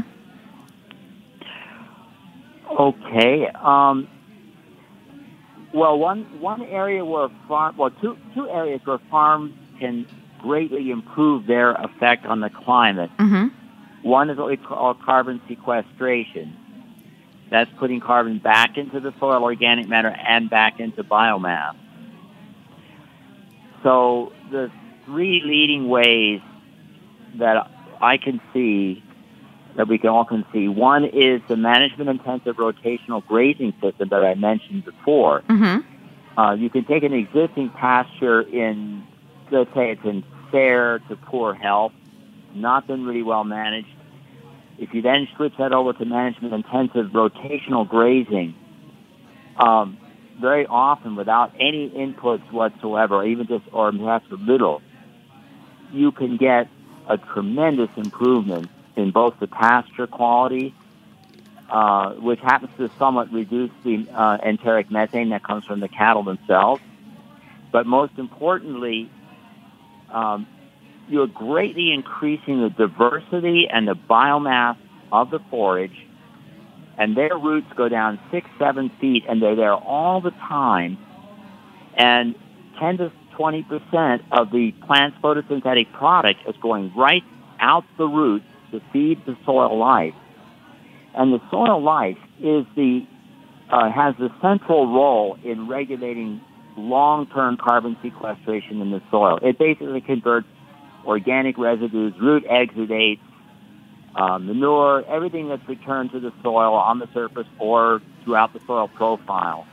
Okay. Um Well, one one area where farm, well, two two areas where farms can greatly improve their effect on the climate. Mm-hmm. One is what we call carbon sequestration. That's putting carbon back into the soil, organic matter, and back into biomass. So the three leading ways that I can see, that we can all can see. One is the management-intensive rotational grazing system that I mentioned before. Mm-hmm. Uh, you can take an existing pasture in, let's say it's in fair to poor health, not been really well managed. If you then switch that over to management-intensive rotational grazing, um, very often without any inputs whatsoever, or even just, or perhaps a little, you can get a tremendous improvement in both the pasture quality, uh, which happens to somewhat reduce the uh, enteric methane that comes from the cattle themselves. But most importantly, um, you're greatly increasing the diversity and the biomass of the forage, and their roots go down six, seven feet, and they're there all the time. And ten to twenty percent of the plant's photosynthetic product is going right out the roots to feed the soil life. And the soil life is the uh, has the central role in regulating long-term carbon sequestration in the soil. It basically converts organic residues, root exudates, uh, manure, everything that's returned to the soil on the surface or throughout the soil profile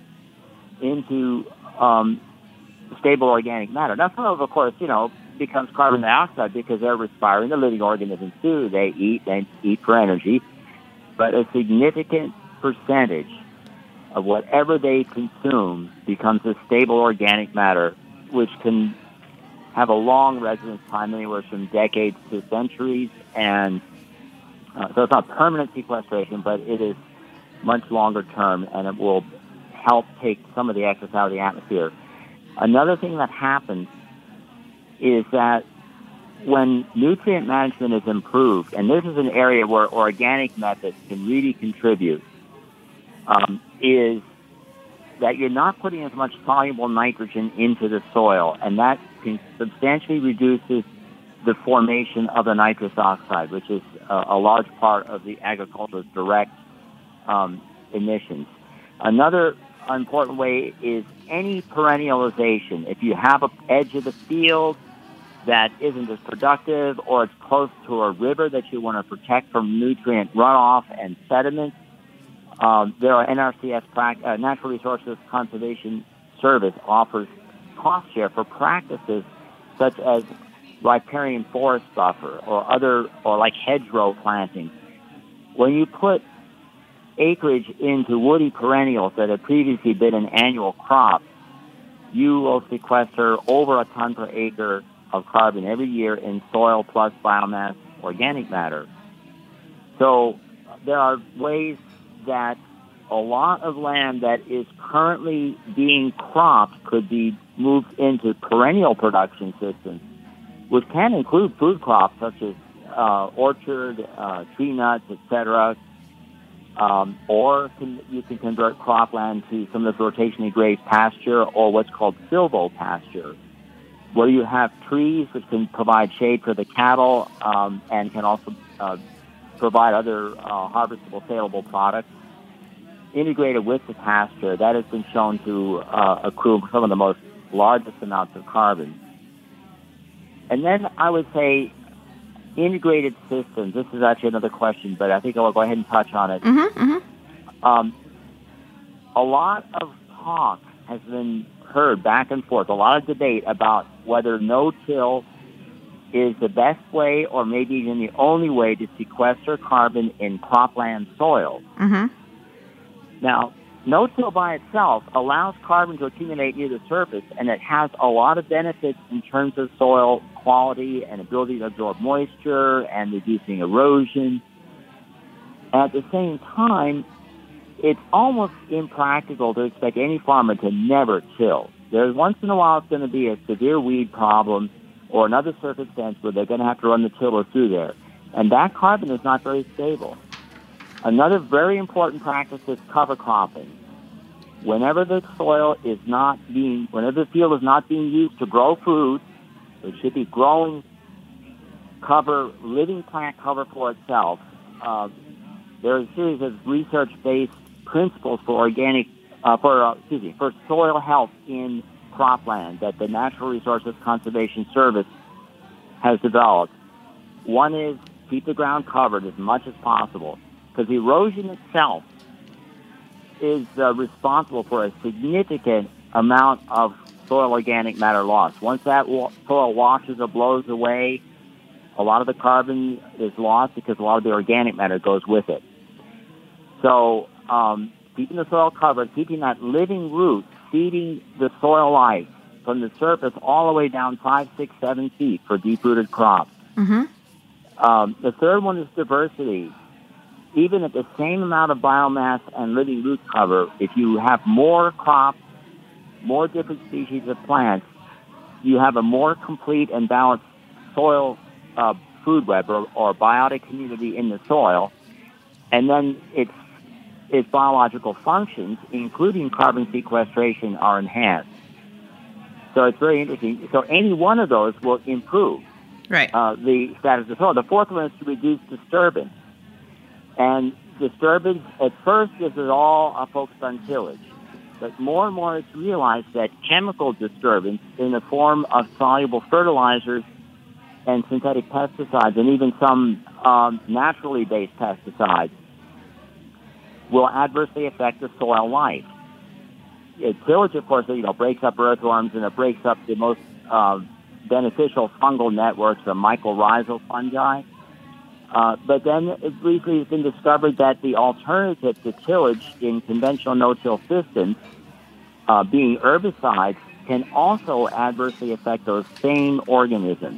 into um, stable organic matter. Now, some of it, of course, you know, becomes carbon dioxide because they're respiring. The living organisms too. They eat, they eat for energy. But a significant percentage of whatever they consume becomes a stable organic matter, which can have a long residence time, anywhere from decades to centuries. And uh, so it's not permanent sequestration, but it is much longer term, and it will help take some of the excess out of the atmosphere. Another thing that happens is that when nutrient management is improved, and this is an area where organic methods can really contribute, um, is that you're not putting as much soluble nitrogen into the soil, and that can substantially reduces the formation of the nitrous oxide, which is a, a large part of the agriculture's direct um, emissions. Another important way is any perennialization. If you have an edge of the field that isn't as productive, or it's close to a river that you want to protect from nutrient runoff and sediment, um, there are N R C S, uh, Natural Resources Conservation Service offers cost share for practices such as riparian forest buffer or other, or like hedgerow planting. When you put acreage into woody perennials that have previously been an annual crop, you will sequester over a ton per acre of carbon every year in soil plus biomass organic matter. So there are ways that a lot of land that is currently being cropped could be moved into perennial production systems, which can include food crops such as uh, orchard, uh, tree nuts, et cetera. Um, or can, you can convert cropland to some of this rotationally grazed pasture, or what's called silvo pasture, where you have trees which can provide shade for the cattle um, and can also uh, provide other uh, harvestable, saleable products, integrated with the pasture. That has been shown to uh, accrue some of the most largest amounts of carbon. And then I would say integrated systems. This is actually another question, but I think I will go ahead and touch on it. Mm-hmm, mm-hmm. Um, a lot of talk has been heard back and forth, a lot of debate about whether no-till is the best way or maybe even the only way to sequester carbon in cropland soil. Mm-hmm. Now, no-till by itself allows carbon to accumulate near the surface, and it has a lot of benefits in terms of soil quality and ability to absorb moisture and reducing erosion. At the same time, it's almost impractical to expect any farmer to never till. There's once in a while it's going to be a severe weed problem or another circumstance where they're going to have to run the tiller through there. And that carbon is not very stable. Another very important practice is cover cropping. Whenever the soil is not being, whenever the field is not being used to grow food, it should be growing cover, living plant cover for itself. Uh, there is a series of research-based principles for organic, uh, for uh, excuse me, for soil health in cropland that the Natural Resources Conservation Service has developed. One is keep the ground covered as much as possible, because erosion itself is uh, responsible for a significant amount of soil organic matter loss. Once that wa- soil washes or blows away, a lot of the carbon is lost because a lot of the organic matter goes with it. So um, keeping the soil covered, keeping that living root feeding the soil life from the surface all the way down five, six, seven feet for deep-rooted crops. Mm-hmm. Um, the third one is diversity. Even at the same amount of biomass and living root cover, if you have more crops, more different species of plants, you have a more complete and balanced soil uh, food web or, or biotic community in the soil. And then its, its biological functions, including carbon sequestration, are enhanced. So it's very interesting. So any one of those will improve Right. uh, the status of the soil. The fourth one is to reduce disturbance. And disturbance, at first, this is all uh, focused on tillage. But more and more it's realized that chemical disturbance in the form of soluble fertilizers and synthetic pesticides, and even some um, naturally based pesticides, will adversely affect the soil life. It, tillage, of course, you know, breaks up earthworms, and it breaks up the most uh, beneficial fungal networks, the mycorrhizal fungi. Uh, but then it recently has been discovered that the alternative to tillage in conventional no-till systems, uh, being herbicides, can also adversely affect those same organisms.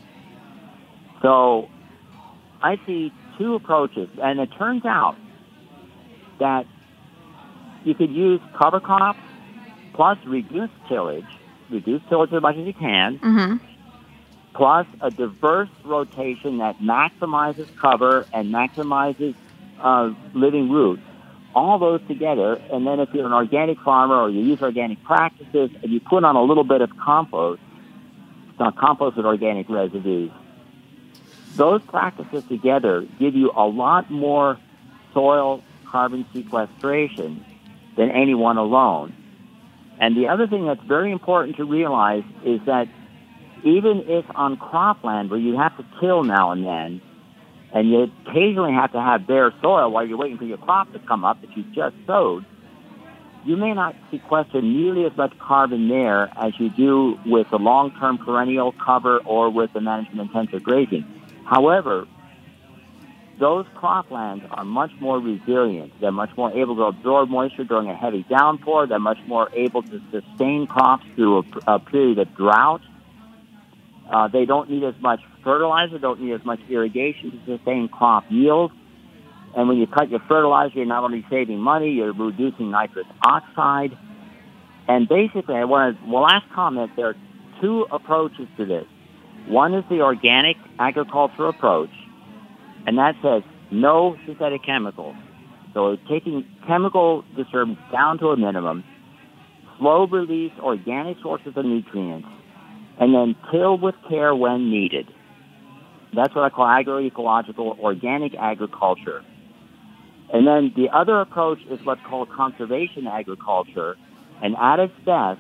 So I see two approaches, and it turns out that you could use cover crops plus reduce tillage, reduce tillage as much as you can, Mm-hmm. plus a diverse rotation that maximizes cover and maximizes uh, living roots, all those together. And then if you're an organic farmer or you use organic practices and you put on a little bit of compost, uh, compost with organic residues, those practices together give you a lot more soil carbon sequestration than any one alone. And the other thing that's very important to realize is that even if on cropland where you have to till now and then, and you occasionally have to have bare soil while you're waiting for your crop to come up that you just sowed, you may not sequester nearly as much carbon there as you do with the long-term perennial cover or with the management-intensive grazing. However, those croplands are much more resilient. They're much more able to absorb moisture during a heavy downpour. They're much more able to sustain crops through a, a period of drought. Uh, they don't need as much fertilizer, don't need as much irrigation to sustain crop yield. And when you cut your fertilizer, you're not only saving money, you're reducing nitrous oxide. And basically, I want to, well, last comment, there are two approaches to this. One is the organic agriculture approach, and that says no synthetic chemicals. So taking chemical disturbance down to a minimum, slow release organic sources of nutrients, and then till with care when needed. That's what I call agroecological organic agriculture. And then the other approach is what's called conservation agriculture, and at its best,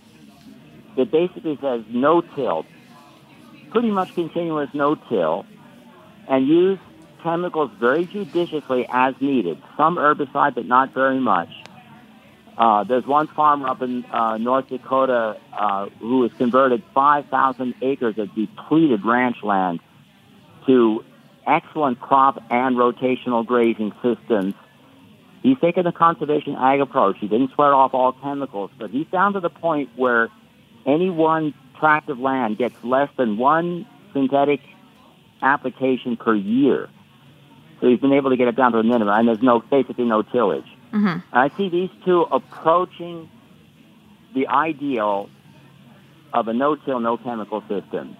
it basically says no-till, pretty much continuous no-till, and use chemicals very judiciously as needed. Some herbicide, but not very much. Uh, there's one farmer up in uh, North Dakota uh, who has converted five thousand acres of depleted ranch land to excellent crop and rotational grazing systems. He's taken the conservation ag approach. He didn't swear off all chemicals, but he's down to the point where any one tract of land gets less than one synthetic application per year. So he's been able to get it down to a minimum, and there's no basically no tillage. Mm-hmm. I see these two approaching the ideal of a no-till, no-chemical system.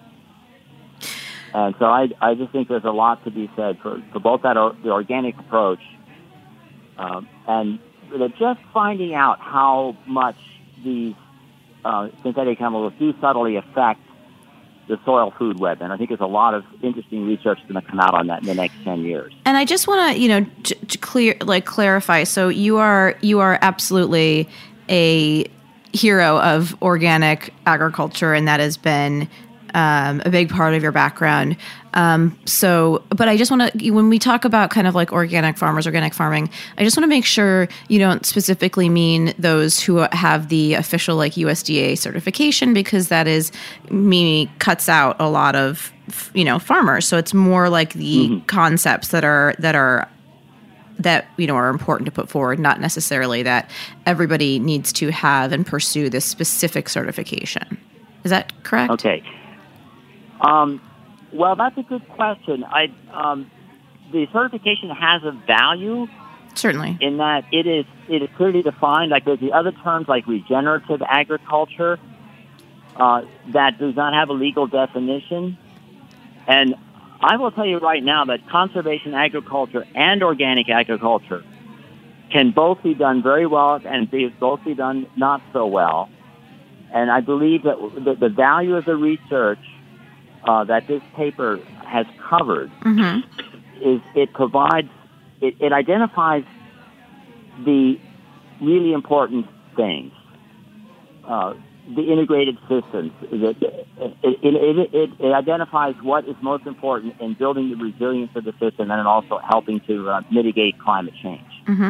And so I, I just think there's a lot to be said for, for both that or, the organic approach um, and just finding out how much these uh, synthetic chemicals do subtly affect the soil food web. And I think there's a lot of interesting research going to come out on that in the next ten years. And I just want to, you know, to, to clear, like clarify. So you are, you are absolutely a hero of organic agriculture, and that has been um, a big part of your background. Um, so, but I just want to, when we talk about kind of like organic farmers, organic farming, I just want to make sure you don't specifically mean those who have the official like U S D A certification, because that is me cuts out a lot of, you know, farmers. So it's more like the mm-hmm. concepts that are, that are, that, you know, are important to put forward, not necessarily that everybody needs to have and pursue this specific certification. Is that correct? Okay. Um, well, that's a good question. I, um, the certification has a value. Certainly. In that it is, it is clearly defined. Like there's the other terms like regenerative agriculture uh, that does not have a legal definition. And I will tell you right now that conservation agriculture and organic agriculture can both be done very well and be, both be done not so well. And I believe that the, the value of the research uh, that this paper has covered mm-hmm. is it provides, it, it identifies the really important things. Uh, the integrated systems. It, it, it, it, it identifies what is most important in building the resilience of the system and also helping to uh, mitigate climate change. Mm-hmm.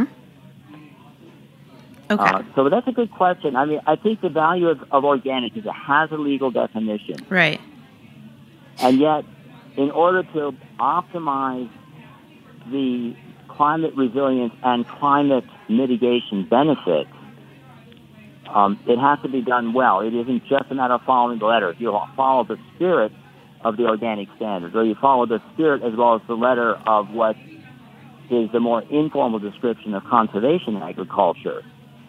Okay. Uh, so that's a good question. I mean, I think the value of, of organic is it has a legal definition. Right. And yet, in order to optimize the climate resilience and climate mitigation benefits, Um, it has to be done well. It isn't just a matter of following the letter. If you follow the spirit of the organic standards, or you follow the spirit as well as the letter of what is the more informal description of conservation agriculture,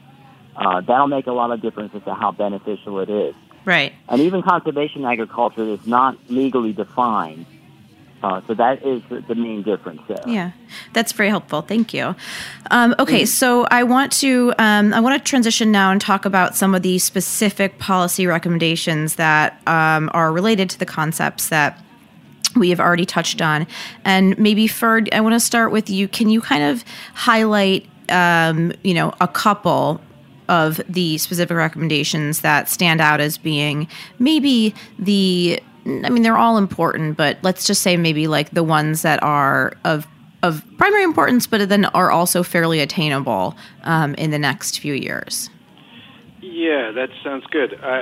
uh, that'll make a lot of difference as to how beneficial it is. Right. And even conservation agriculture is not legally defined. Uh, so that is the, the main difference there. Yeah, that's very helpful. Thank you. Um, okay, so I want to um, I want to transition now and talk about some of the specific policy recommendations that um, are related to the concepts that we have already touched on. And maybe Ferd, I want to start with you. Can you kind of highlight, um, you know, a couple of the specific recommendations that stand out as being maybe the I mean, they're all important, but let's just say maybe like the ones that are of of primary importance, but then are also fairly attainable um, in the next few years. Yeah, that sounds good. I,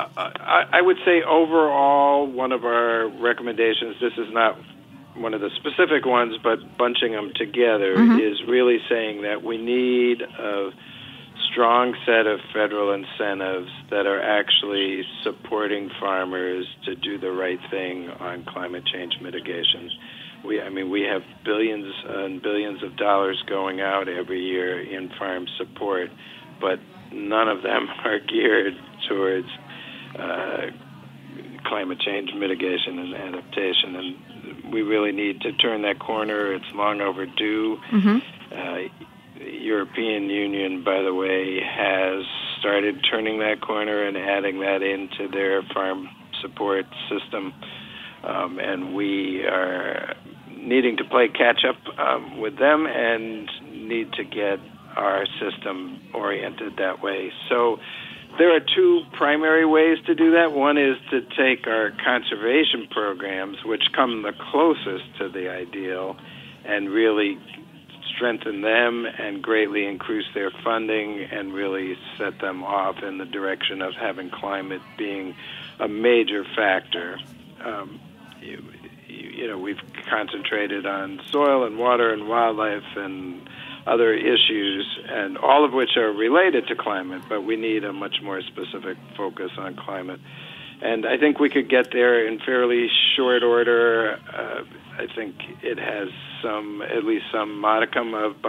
I, I would say overall, one of our recommendations, this is not one of the specific ones, but bunching them together, mm-hmm. is really saying that we need a strong set of federal incentives that are actually supporting farmers to do the right thing on climate change mitigation. We, I mean, we have billions and billions of dollars going out every year in farm support, but none of them are geared towards uh, climate change mitigation and adaptation. And we really need to turn that corner. It's long overdue. Mm-hmm. Uh, The European Union, by the way, has started turning that corner and adding that into their farm support system. Um, and we are needing to play catch-up um, with them and need to get our system oriented that way. So there are two primary ways to do that. One is to take our conservation programs, which come the closest to the ideal, and really strengthen them and greatly increase their funding and really set them off in the direction of having climate being a major factor. Um, you, you know, we've concentrated on soil and water and wildlife and other issues, and all of which are related to climate, but we need a much more specific focus on climate. And I think we could get there in fairly short order. Uh, I think it has some, at least some modicum of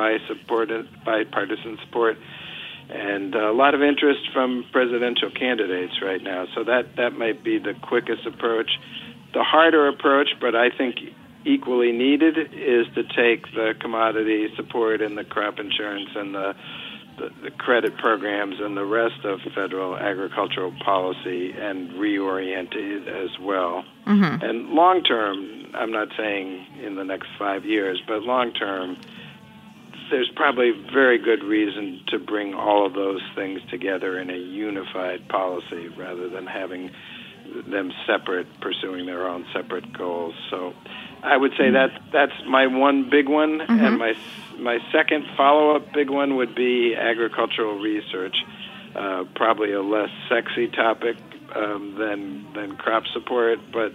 bipartisan support, and a lot of interest from presidential candidates right now. So that, that might be the quickest approach. The harder approach, but I think equally needed, is to take the commodity support and the crop insurance and the The, the credit programs and the rest of federal agricultural policy and reorient it as well. Mm-hmm. And long term, I'm not saying in the next five years, but long term, there's probably very good reason to bring all of those things together in a unified policy rather than having them separate, pursuing their own separate goals. So I would say that that's my one big one, mm-hmm. and my my second follow-up big one would be agricultural research. Uh, probably a less sexy topic um, than than crop support, but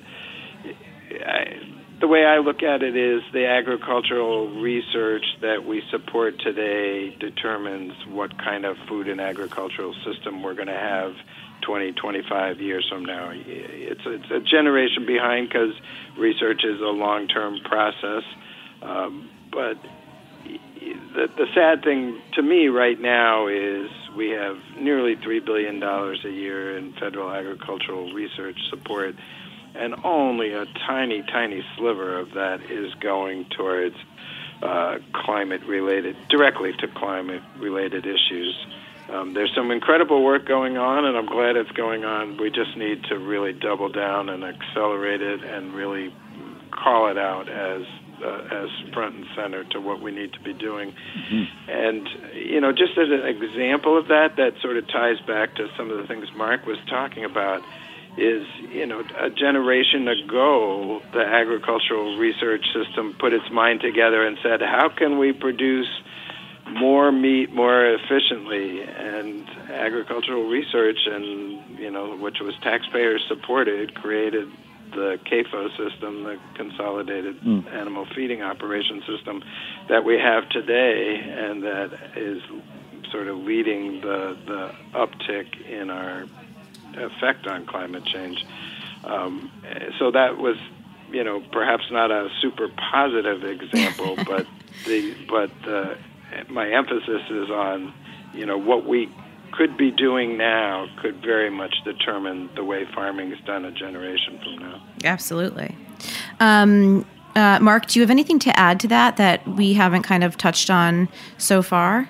I, the way I look at it is the agricultural research that we support today determines what kind of food and agricultural system we're going to have twenty, twenty-five years from now. It's, it's a generation behind because research is a long-term process. Um, but the, the sad thing to me right now is we have nearly three billion dollars a year in federal agricultural research support, and only a tiny, tiny sliver of that is going towards uh, climate-related, directly to climate-related issues. Um, there's some incredible work going on, and I'm glad it's going on. We just need to really double down and accelerate it and really call it out as uh, as front and center to what we need to be doing. Mm-hmm. And, you know, just as an example of that, that sort of ties back to some of the things Mark was talking about, is, you know, a generation ago, the agricultural research system put its mind together and said, how can we produce more meat more efficiently? And agricultural research, and you know, which was taxpayer supported, created the C A F O system, the Consolidated mm. Animal Feeding Operation System that we have today, and that is sort of leading the the uptick in our effect on climate change. Um, so that was, you know, perhaps not a super positive example, but the but uh, my emphasis is on, you know, what we could be doing now could very much determine the way farming is done a generation from now. Absolutely. Um, uh, Mark, do you have anything to add to that that we haven't kind of touched on so far?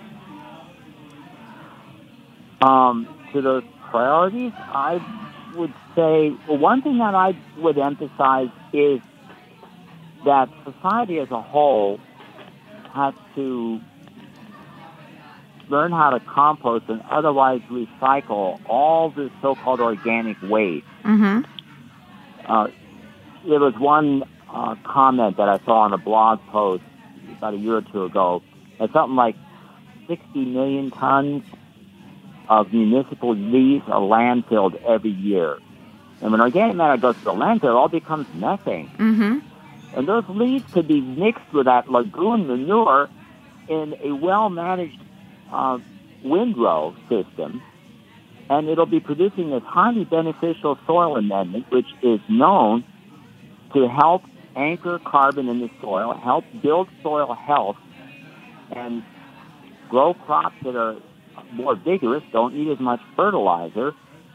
Um, to those priorities, I would say, well, one thing that I would emphasize is that society as a whole has to learn how to compost and otherwise recycle all this so-called organic waste. Mm-hmm. Uh, there was one uh, comment that I saw on a blog post about a year or two ago, that something like sixty million tons of municipal leaves are landfilled every year. And when organic matter goes to the landfill, it all becomes methane. Mm-hmm. And those leaves could be mixed with that lagoon manure in a well-managed uh, windrow system, and it'll be producing this highly beneficial soil amendment, which is known to help anchor carbon in the soil, help build soil health, and grow crops that are more vigorous, don't need as much fertilizer,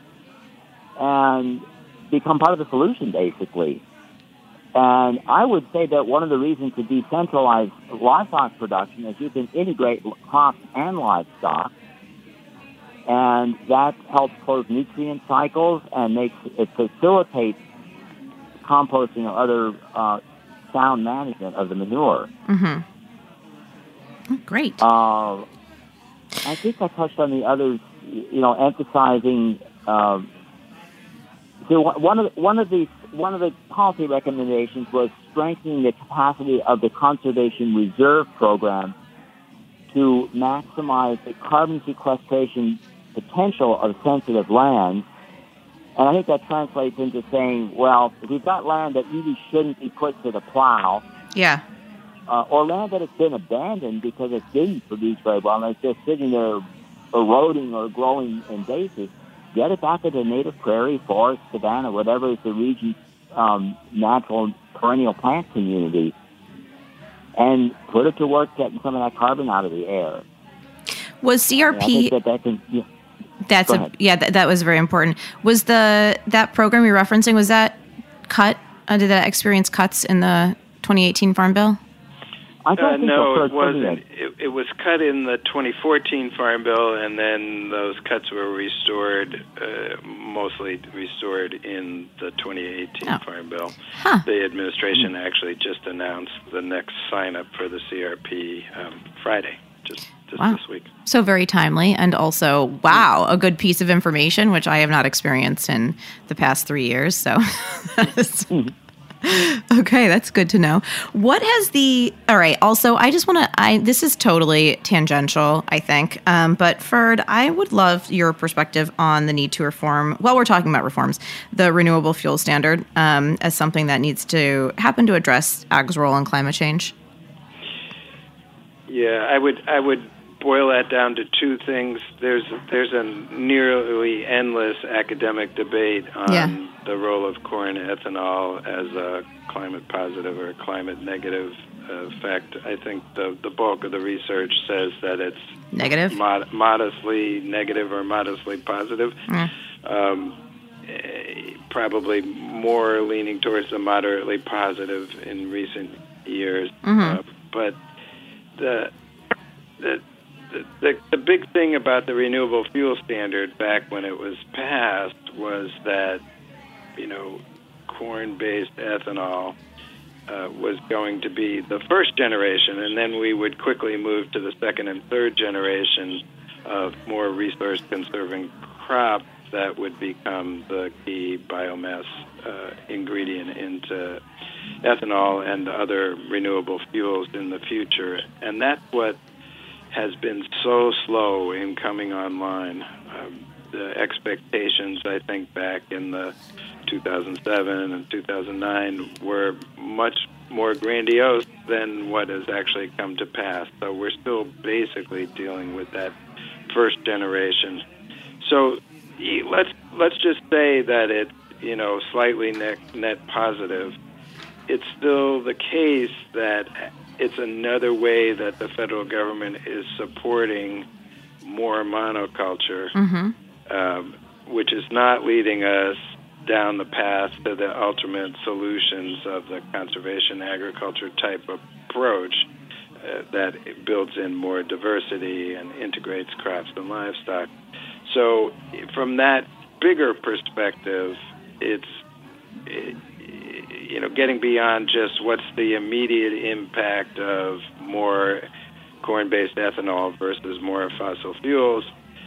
and become part of the solution, basically. And I would say that one of the reasons to decentralize livestock production is you can integrate crops and livestock, and that helps close nutrient cycles and makes it facilitates composting or other uh, sound management of the manure. Mm-hmm. Great. Uh, I think I touched on the others, you know, emphasizing. Uh, so one of the, one of the one of the policy recommendations was strengthening the capacity of the conservation reserve program to maximize the carbon sequestration potential of sensitive lands. And I think that translates into saying, well, if we've got land that really shouldn't be put to the plow, yeah, uh, or land that has been abandoned because it didn't produce very well and it's just sitting there eroding or growing invasive, get it back to the native prairie, forest, savanna, whatever is the region's um, natural perennial plant community, and put it to work getting some of that carbon out of the air. Was C R P... I think that that can, yeah. That's a, yeah, that, that was very important. Was the that program you're referencing, was that cut? Uh, did that experience cuts in the twenty eighteen Farm Bill? I don't uh, think no, so, it wasn't. It, it was cut in the twenty fourteen Farm Bill, and then those cuts were restored, uh, mostly restored in the twenty eighteen oh. Farm Bill. Huh. The administration actually just announced the next sign-up for the C R P um, Friday, just just wow. this week. So very timely, and also, wow, a good piece of information, which I have not experienced in the past three years. So, okay, that's good to know. What has the, all right, also, I just want to, I this is totally tangential, I think, um, but Ferd, I would love your perspective on the need to reform, while we're talking about reforms, the renewable fuel standard um, as something that needs to happen to address ag's role in climate change. Yeah, I would I would boil that down to two things. There's there's a nearly endless academic debate on Yeah. the role of corn ethanol as a climate positive or climate negative effect. I think the the bulk of the research says that it's Negative? mod- modestly negative or modestly positive. Mm. Um, eh, probably more leaning towards the moderately positive in recent years. Mm-hmm. Uh, but the the The, the big thing about the renewable fuel standard back when it was passed was that, you know, corn-based ethanol uh, was going to be the first generation, and then we would quickly move to the second and third generation of more resource-conserving crops that would become the key biomass uh, ingredient into ethanol and other renewable fuels in the future. And that's what has been so slow in coming online. Um, the expectations, I think, back in the two thousand seven and two thousand nine were much more grandiose than what has actually come to pass. So we're still basically dealing with that first generation. So let's let's just say that it's, you know, slightly net, net positive. It's still the case that it's another way that the federal government is supporting more monoculture, Mm-hmm. um, which is not leading us down the path to the ultimate solutions of the conservation agriculture type approach uh, that builds in more diversity and integrates crops and livestock. So from that bigger perspective, it's it, you know, getting beyond just what's the immediate impact of more corn-based ethanol versus more fossil fuels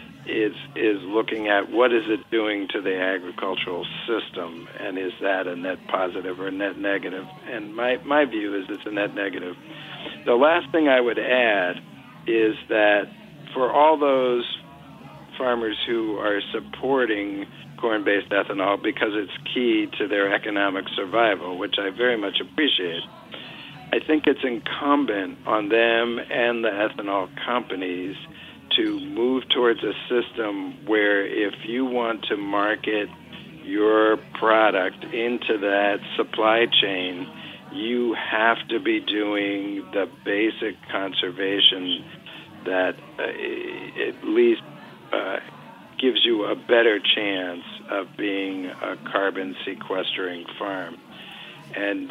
is is looking at what is it doing to the agricultural system, and is that a net positive or a net negative? And my, my view is it's a net negative. The last thing I would add is that for all those farmers who are supporting corn-based ethanol because it's key to their economic survival, which I very much appreciate, I think it's incumbent on them and the ethanol companies to move towards a system where if you want to market your product into that supply chain, you have to be doing the basic conservation that uh, at least uh, gives you a better chance of being a carbon sequestering farm. And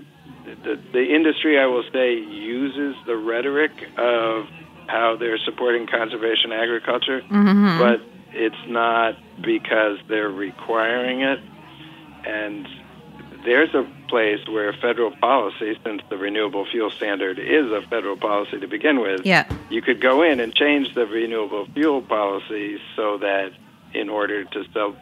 the, the industry, I will say, uses the rhetoric of how they're supporting conservation agriculture, Mm-hmm. but it's not because they're requiring it. And there's a place where federal policy, since the renewable fuel standard is a federal policy to begin with, Yeah. you could go in and change the renewable fuel policy so that in order to sell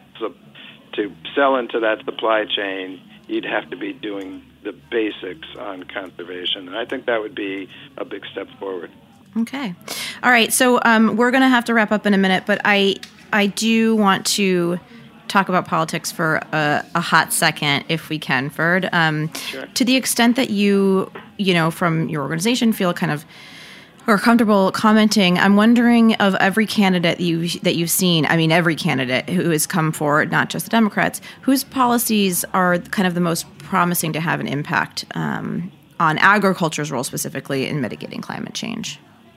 to sell into that supply chain, you'd have to be doing the basics on conservation. And I think that would be a big step forward. Okay. All right. So um, we're going to have to wrap up in a minute, but I I do want to talk about politics for a, a hot second, if we can, Ferd. Um, Sure. To the extent that you, you know, from your organization feel kind of or comfortable commenting, I'm wondering of every candidate that you that you've seen. I mean, every candidate who has come forward, not just the Democrats, whose policies are kind of the most promising to have an impact um, on agriculture's role specifically in mitigating climate change.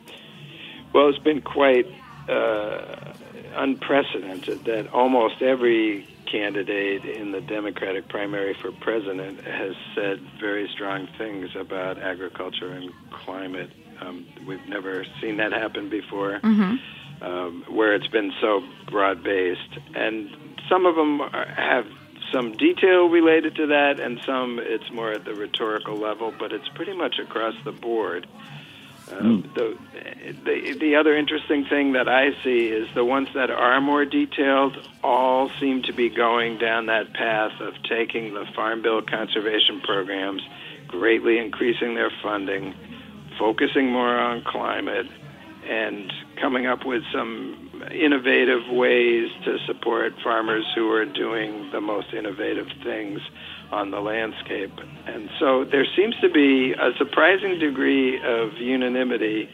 Well, it's been quite uh, unprecedented that almost every candidate in the Democratic primary for president has said very strong things about agriculture and climate. Um, we've never seen that happen before, Mm-hmm. um, where it's been so broad-based. And some of them are, have some detail related to that, and some it's more at the rhetorical level, but it's pretty much across the board. Um, Mm. the, the the other interesting thing that I see is the ones that are more detailed all seem to be going down that path of taking the Farm Bill conservation programs, greatly increasing their funding, focusing more on climate, and coming up with some innovative ways to support farmers who are doing the most innovative things on the landscape. And so there seems to be a surprising degree of unanimity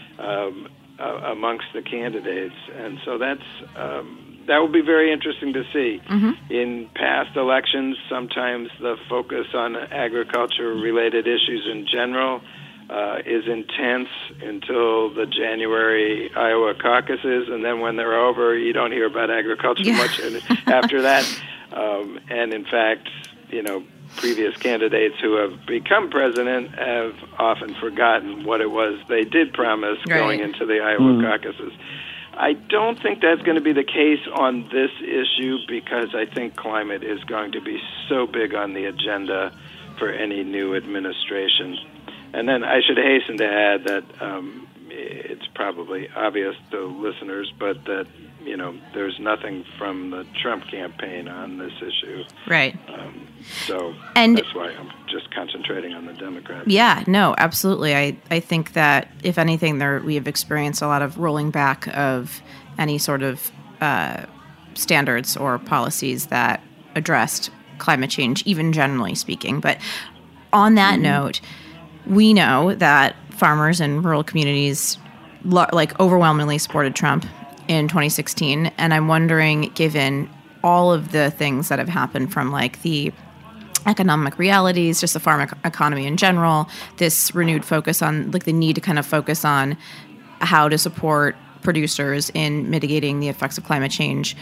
um, uh, amongst the candidates. And so that's um, that will be very interesting to see. Mm-hmm. In past elections, sometimes the focus on agriculture-related issues in general Uh, is intense until the January Iowa caucuses, and then when they're over, you don't hear about agriculture yeah. much after that. Um, and in fact, you know, previous candidates who have become president have often forgotten what it was they did promise right. going into the Iowa Mm. caucuses. I don't think that's going to be the case on this issue because I think climate is going to be so big on the agenda for any new administration. And then I should hasten to add that um, it's probably obvious to listeners, but that, you know, there's nothing from the Trump campaign on this issue. Right. Um, so And- that's why I'm just concentrating on the Democrats. Yeah, no, absolutely. I, I think that, if anything, there we have experienced a lot of rolling back of any sort of uh, standards or policies that addressed climate change, even generally speaking. But on that mm-hmm. note, we know that farmers in rural communities lo- like overwhelmingly supported Trump in twenty sixteen. And I'm wondering, given all of the things that have happened from like the economic realities, just the farm ec- economy in general, this renewed focus on like the need to kind of focus on how to support producers in mitigating the effects of climate change.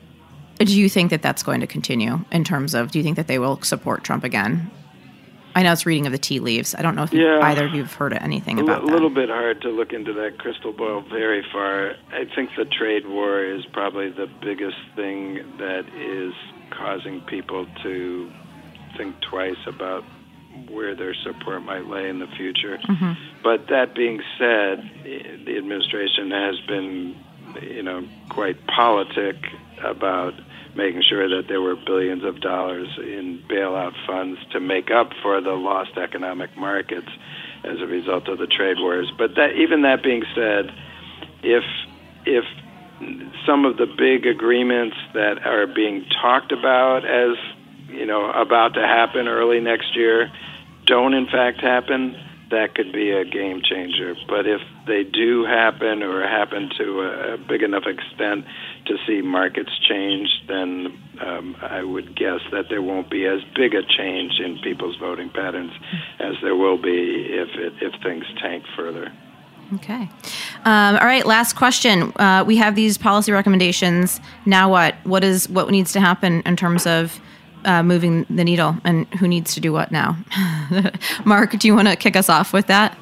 Do you think that that's going to continue in terms of, do you think that they will support Trump again? I know it's reading of the tea leaves. I don't know if yeah. either of you have heard anything a about l- that. A little bit hard to look into that crystal ball very far. I think the trade war is probably the biggest thing that is causing people to think twice about where their support might lay in the future. Mm-hmm. But that being said, the administration has been, you know, quite politic about making sure that there were billions of dollars in bailout funds to make up for the lost economic markets as a result of the trade wars. But that, even that being said, if if some of the big agreements that are being talked about as, you know, about to happen early next year don't in fact happen, that could be a game changer. But if they do happen or happen to a big enough extent to see markets change, then um, I would guess that there won't be as big a change in people's voting patterns as there will be if it, if things tank further. Okay. Um, all right. Last question. Uh, we have these policy recommendations. Now what? What is what needs to happen in terms of uh, moving the needle, and who needs to do what now? Mark, do you want to kick us off with that?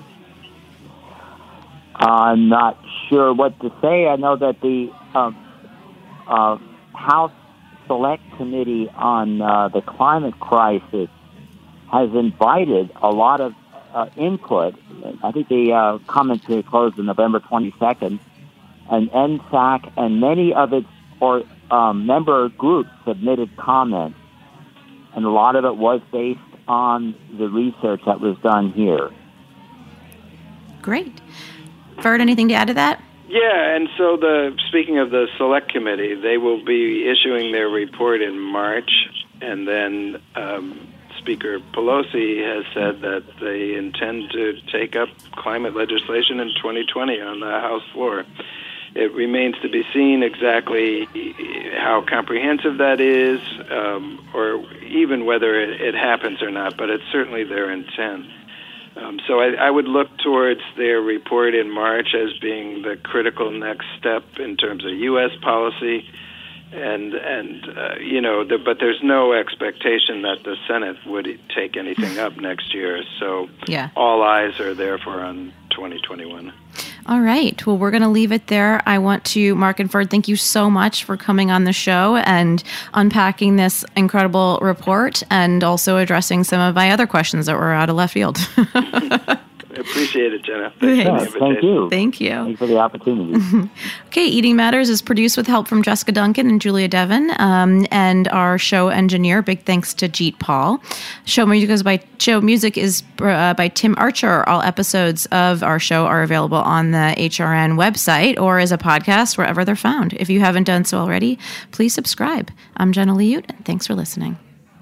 I'm not sure what to say. I know that the um, uh, House Select Committee on uh, the Climate Crisis has invited a lot of uh, input. I think the uh, comment period closed on November twenty-second, and N S A C and many of its or um, member groups submitted comments, and a lot of it was based on the research that was done here. Great. Ferd, anything to add to that? Yeah, and so the speaking of the Select Committee, they will be issuing their report in March, and then um, Speaker Pelosi has said that they intend to take up climate legislation in twenty twenty on the House floor. It remains to be seen exactly how comprehensive that is, um, or even whether it, it happens or not, but it's certainly their intent. Um, so I, I would look towards their report in March as being the critical next step in terms of U S policy, and and uh, you know, the, but there's no expectation that the Senate would take anything up next year. So yeah. all eyes are therefore on twenty twenty-one. All right. Well, we're going to leave it there. I want to, Mark and Ferd, thank you so much for coming on the show and unpacking this incredible report and also addressing some of my other questions that were out of left field. Appreciate it, Jenna. Thanks Okay. for the Yeah, thank invitation. you. Thank you. Thanks for the opportunity. Okay, Eating Matters is produced with help from Jessica Duncan and Julia Devon, um, and our show engineer. Big thanks to Jeet Paul. Show music is by show music is uh, by Tim Archer. All episodes of our show are available on the H R N website or as a podcast wherever they're found. If you haven't done so already, please subscribe. I'm Jenna Liut, and thanks for listening.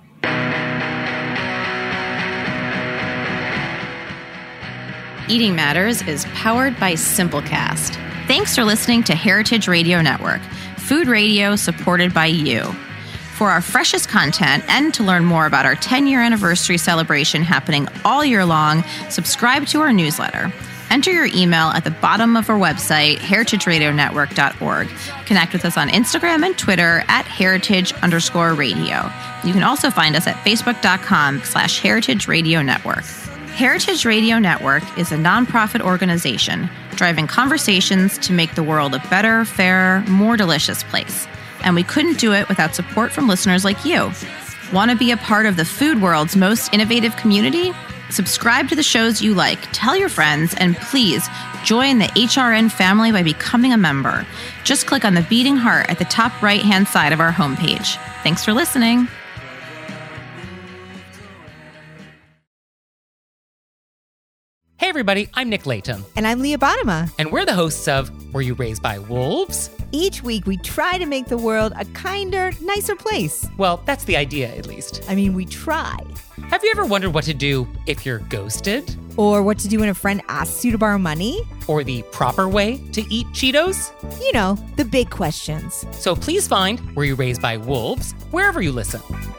Eating Matters is powered by Simplecast. Thanks for listening to Heritage Radio Network, food radio supported by you. For our freshest content and to learn more about our ten-year anniversary celebration happening all year long, subscribe to our newsletter. Enter your email at the bottom of our website, heritage radio network dot org. Connect with us on Instagram and Twitter at heritage underscore radio. You can also find us at facebook.com slash heritage radio network. Heritage Radio Network is a nonprofit organization driving conversations to make the world a better, fairer, more delicious place. And we couldn't do it without support from listeners like you. Want to be a part of the food world's most innovative community? Subscribe to the shows you like, tell your friends, and please join the H R N family by becoming a member. Just click on the beating heart at the top right-hand side of our homepage. Thanks for listening. Hey everybody, I'm Nick Latham, And I'm Leah Bottima. and we're the hosts of Were You Raised by Wolves? Each week, we try to make the world a kinder, nicer place. Well, that's the idea, at least. I mean, we try. Have you ever wondered what to do if you're ghosted? Or what to do when a friend asks you to borrow money. Or the proper way to eat Cheetos? You know, the big questions. So please find Were You Raised by Wolves wherever you listen.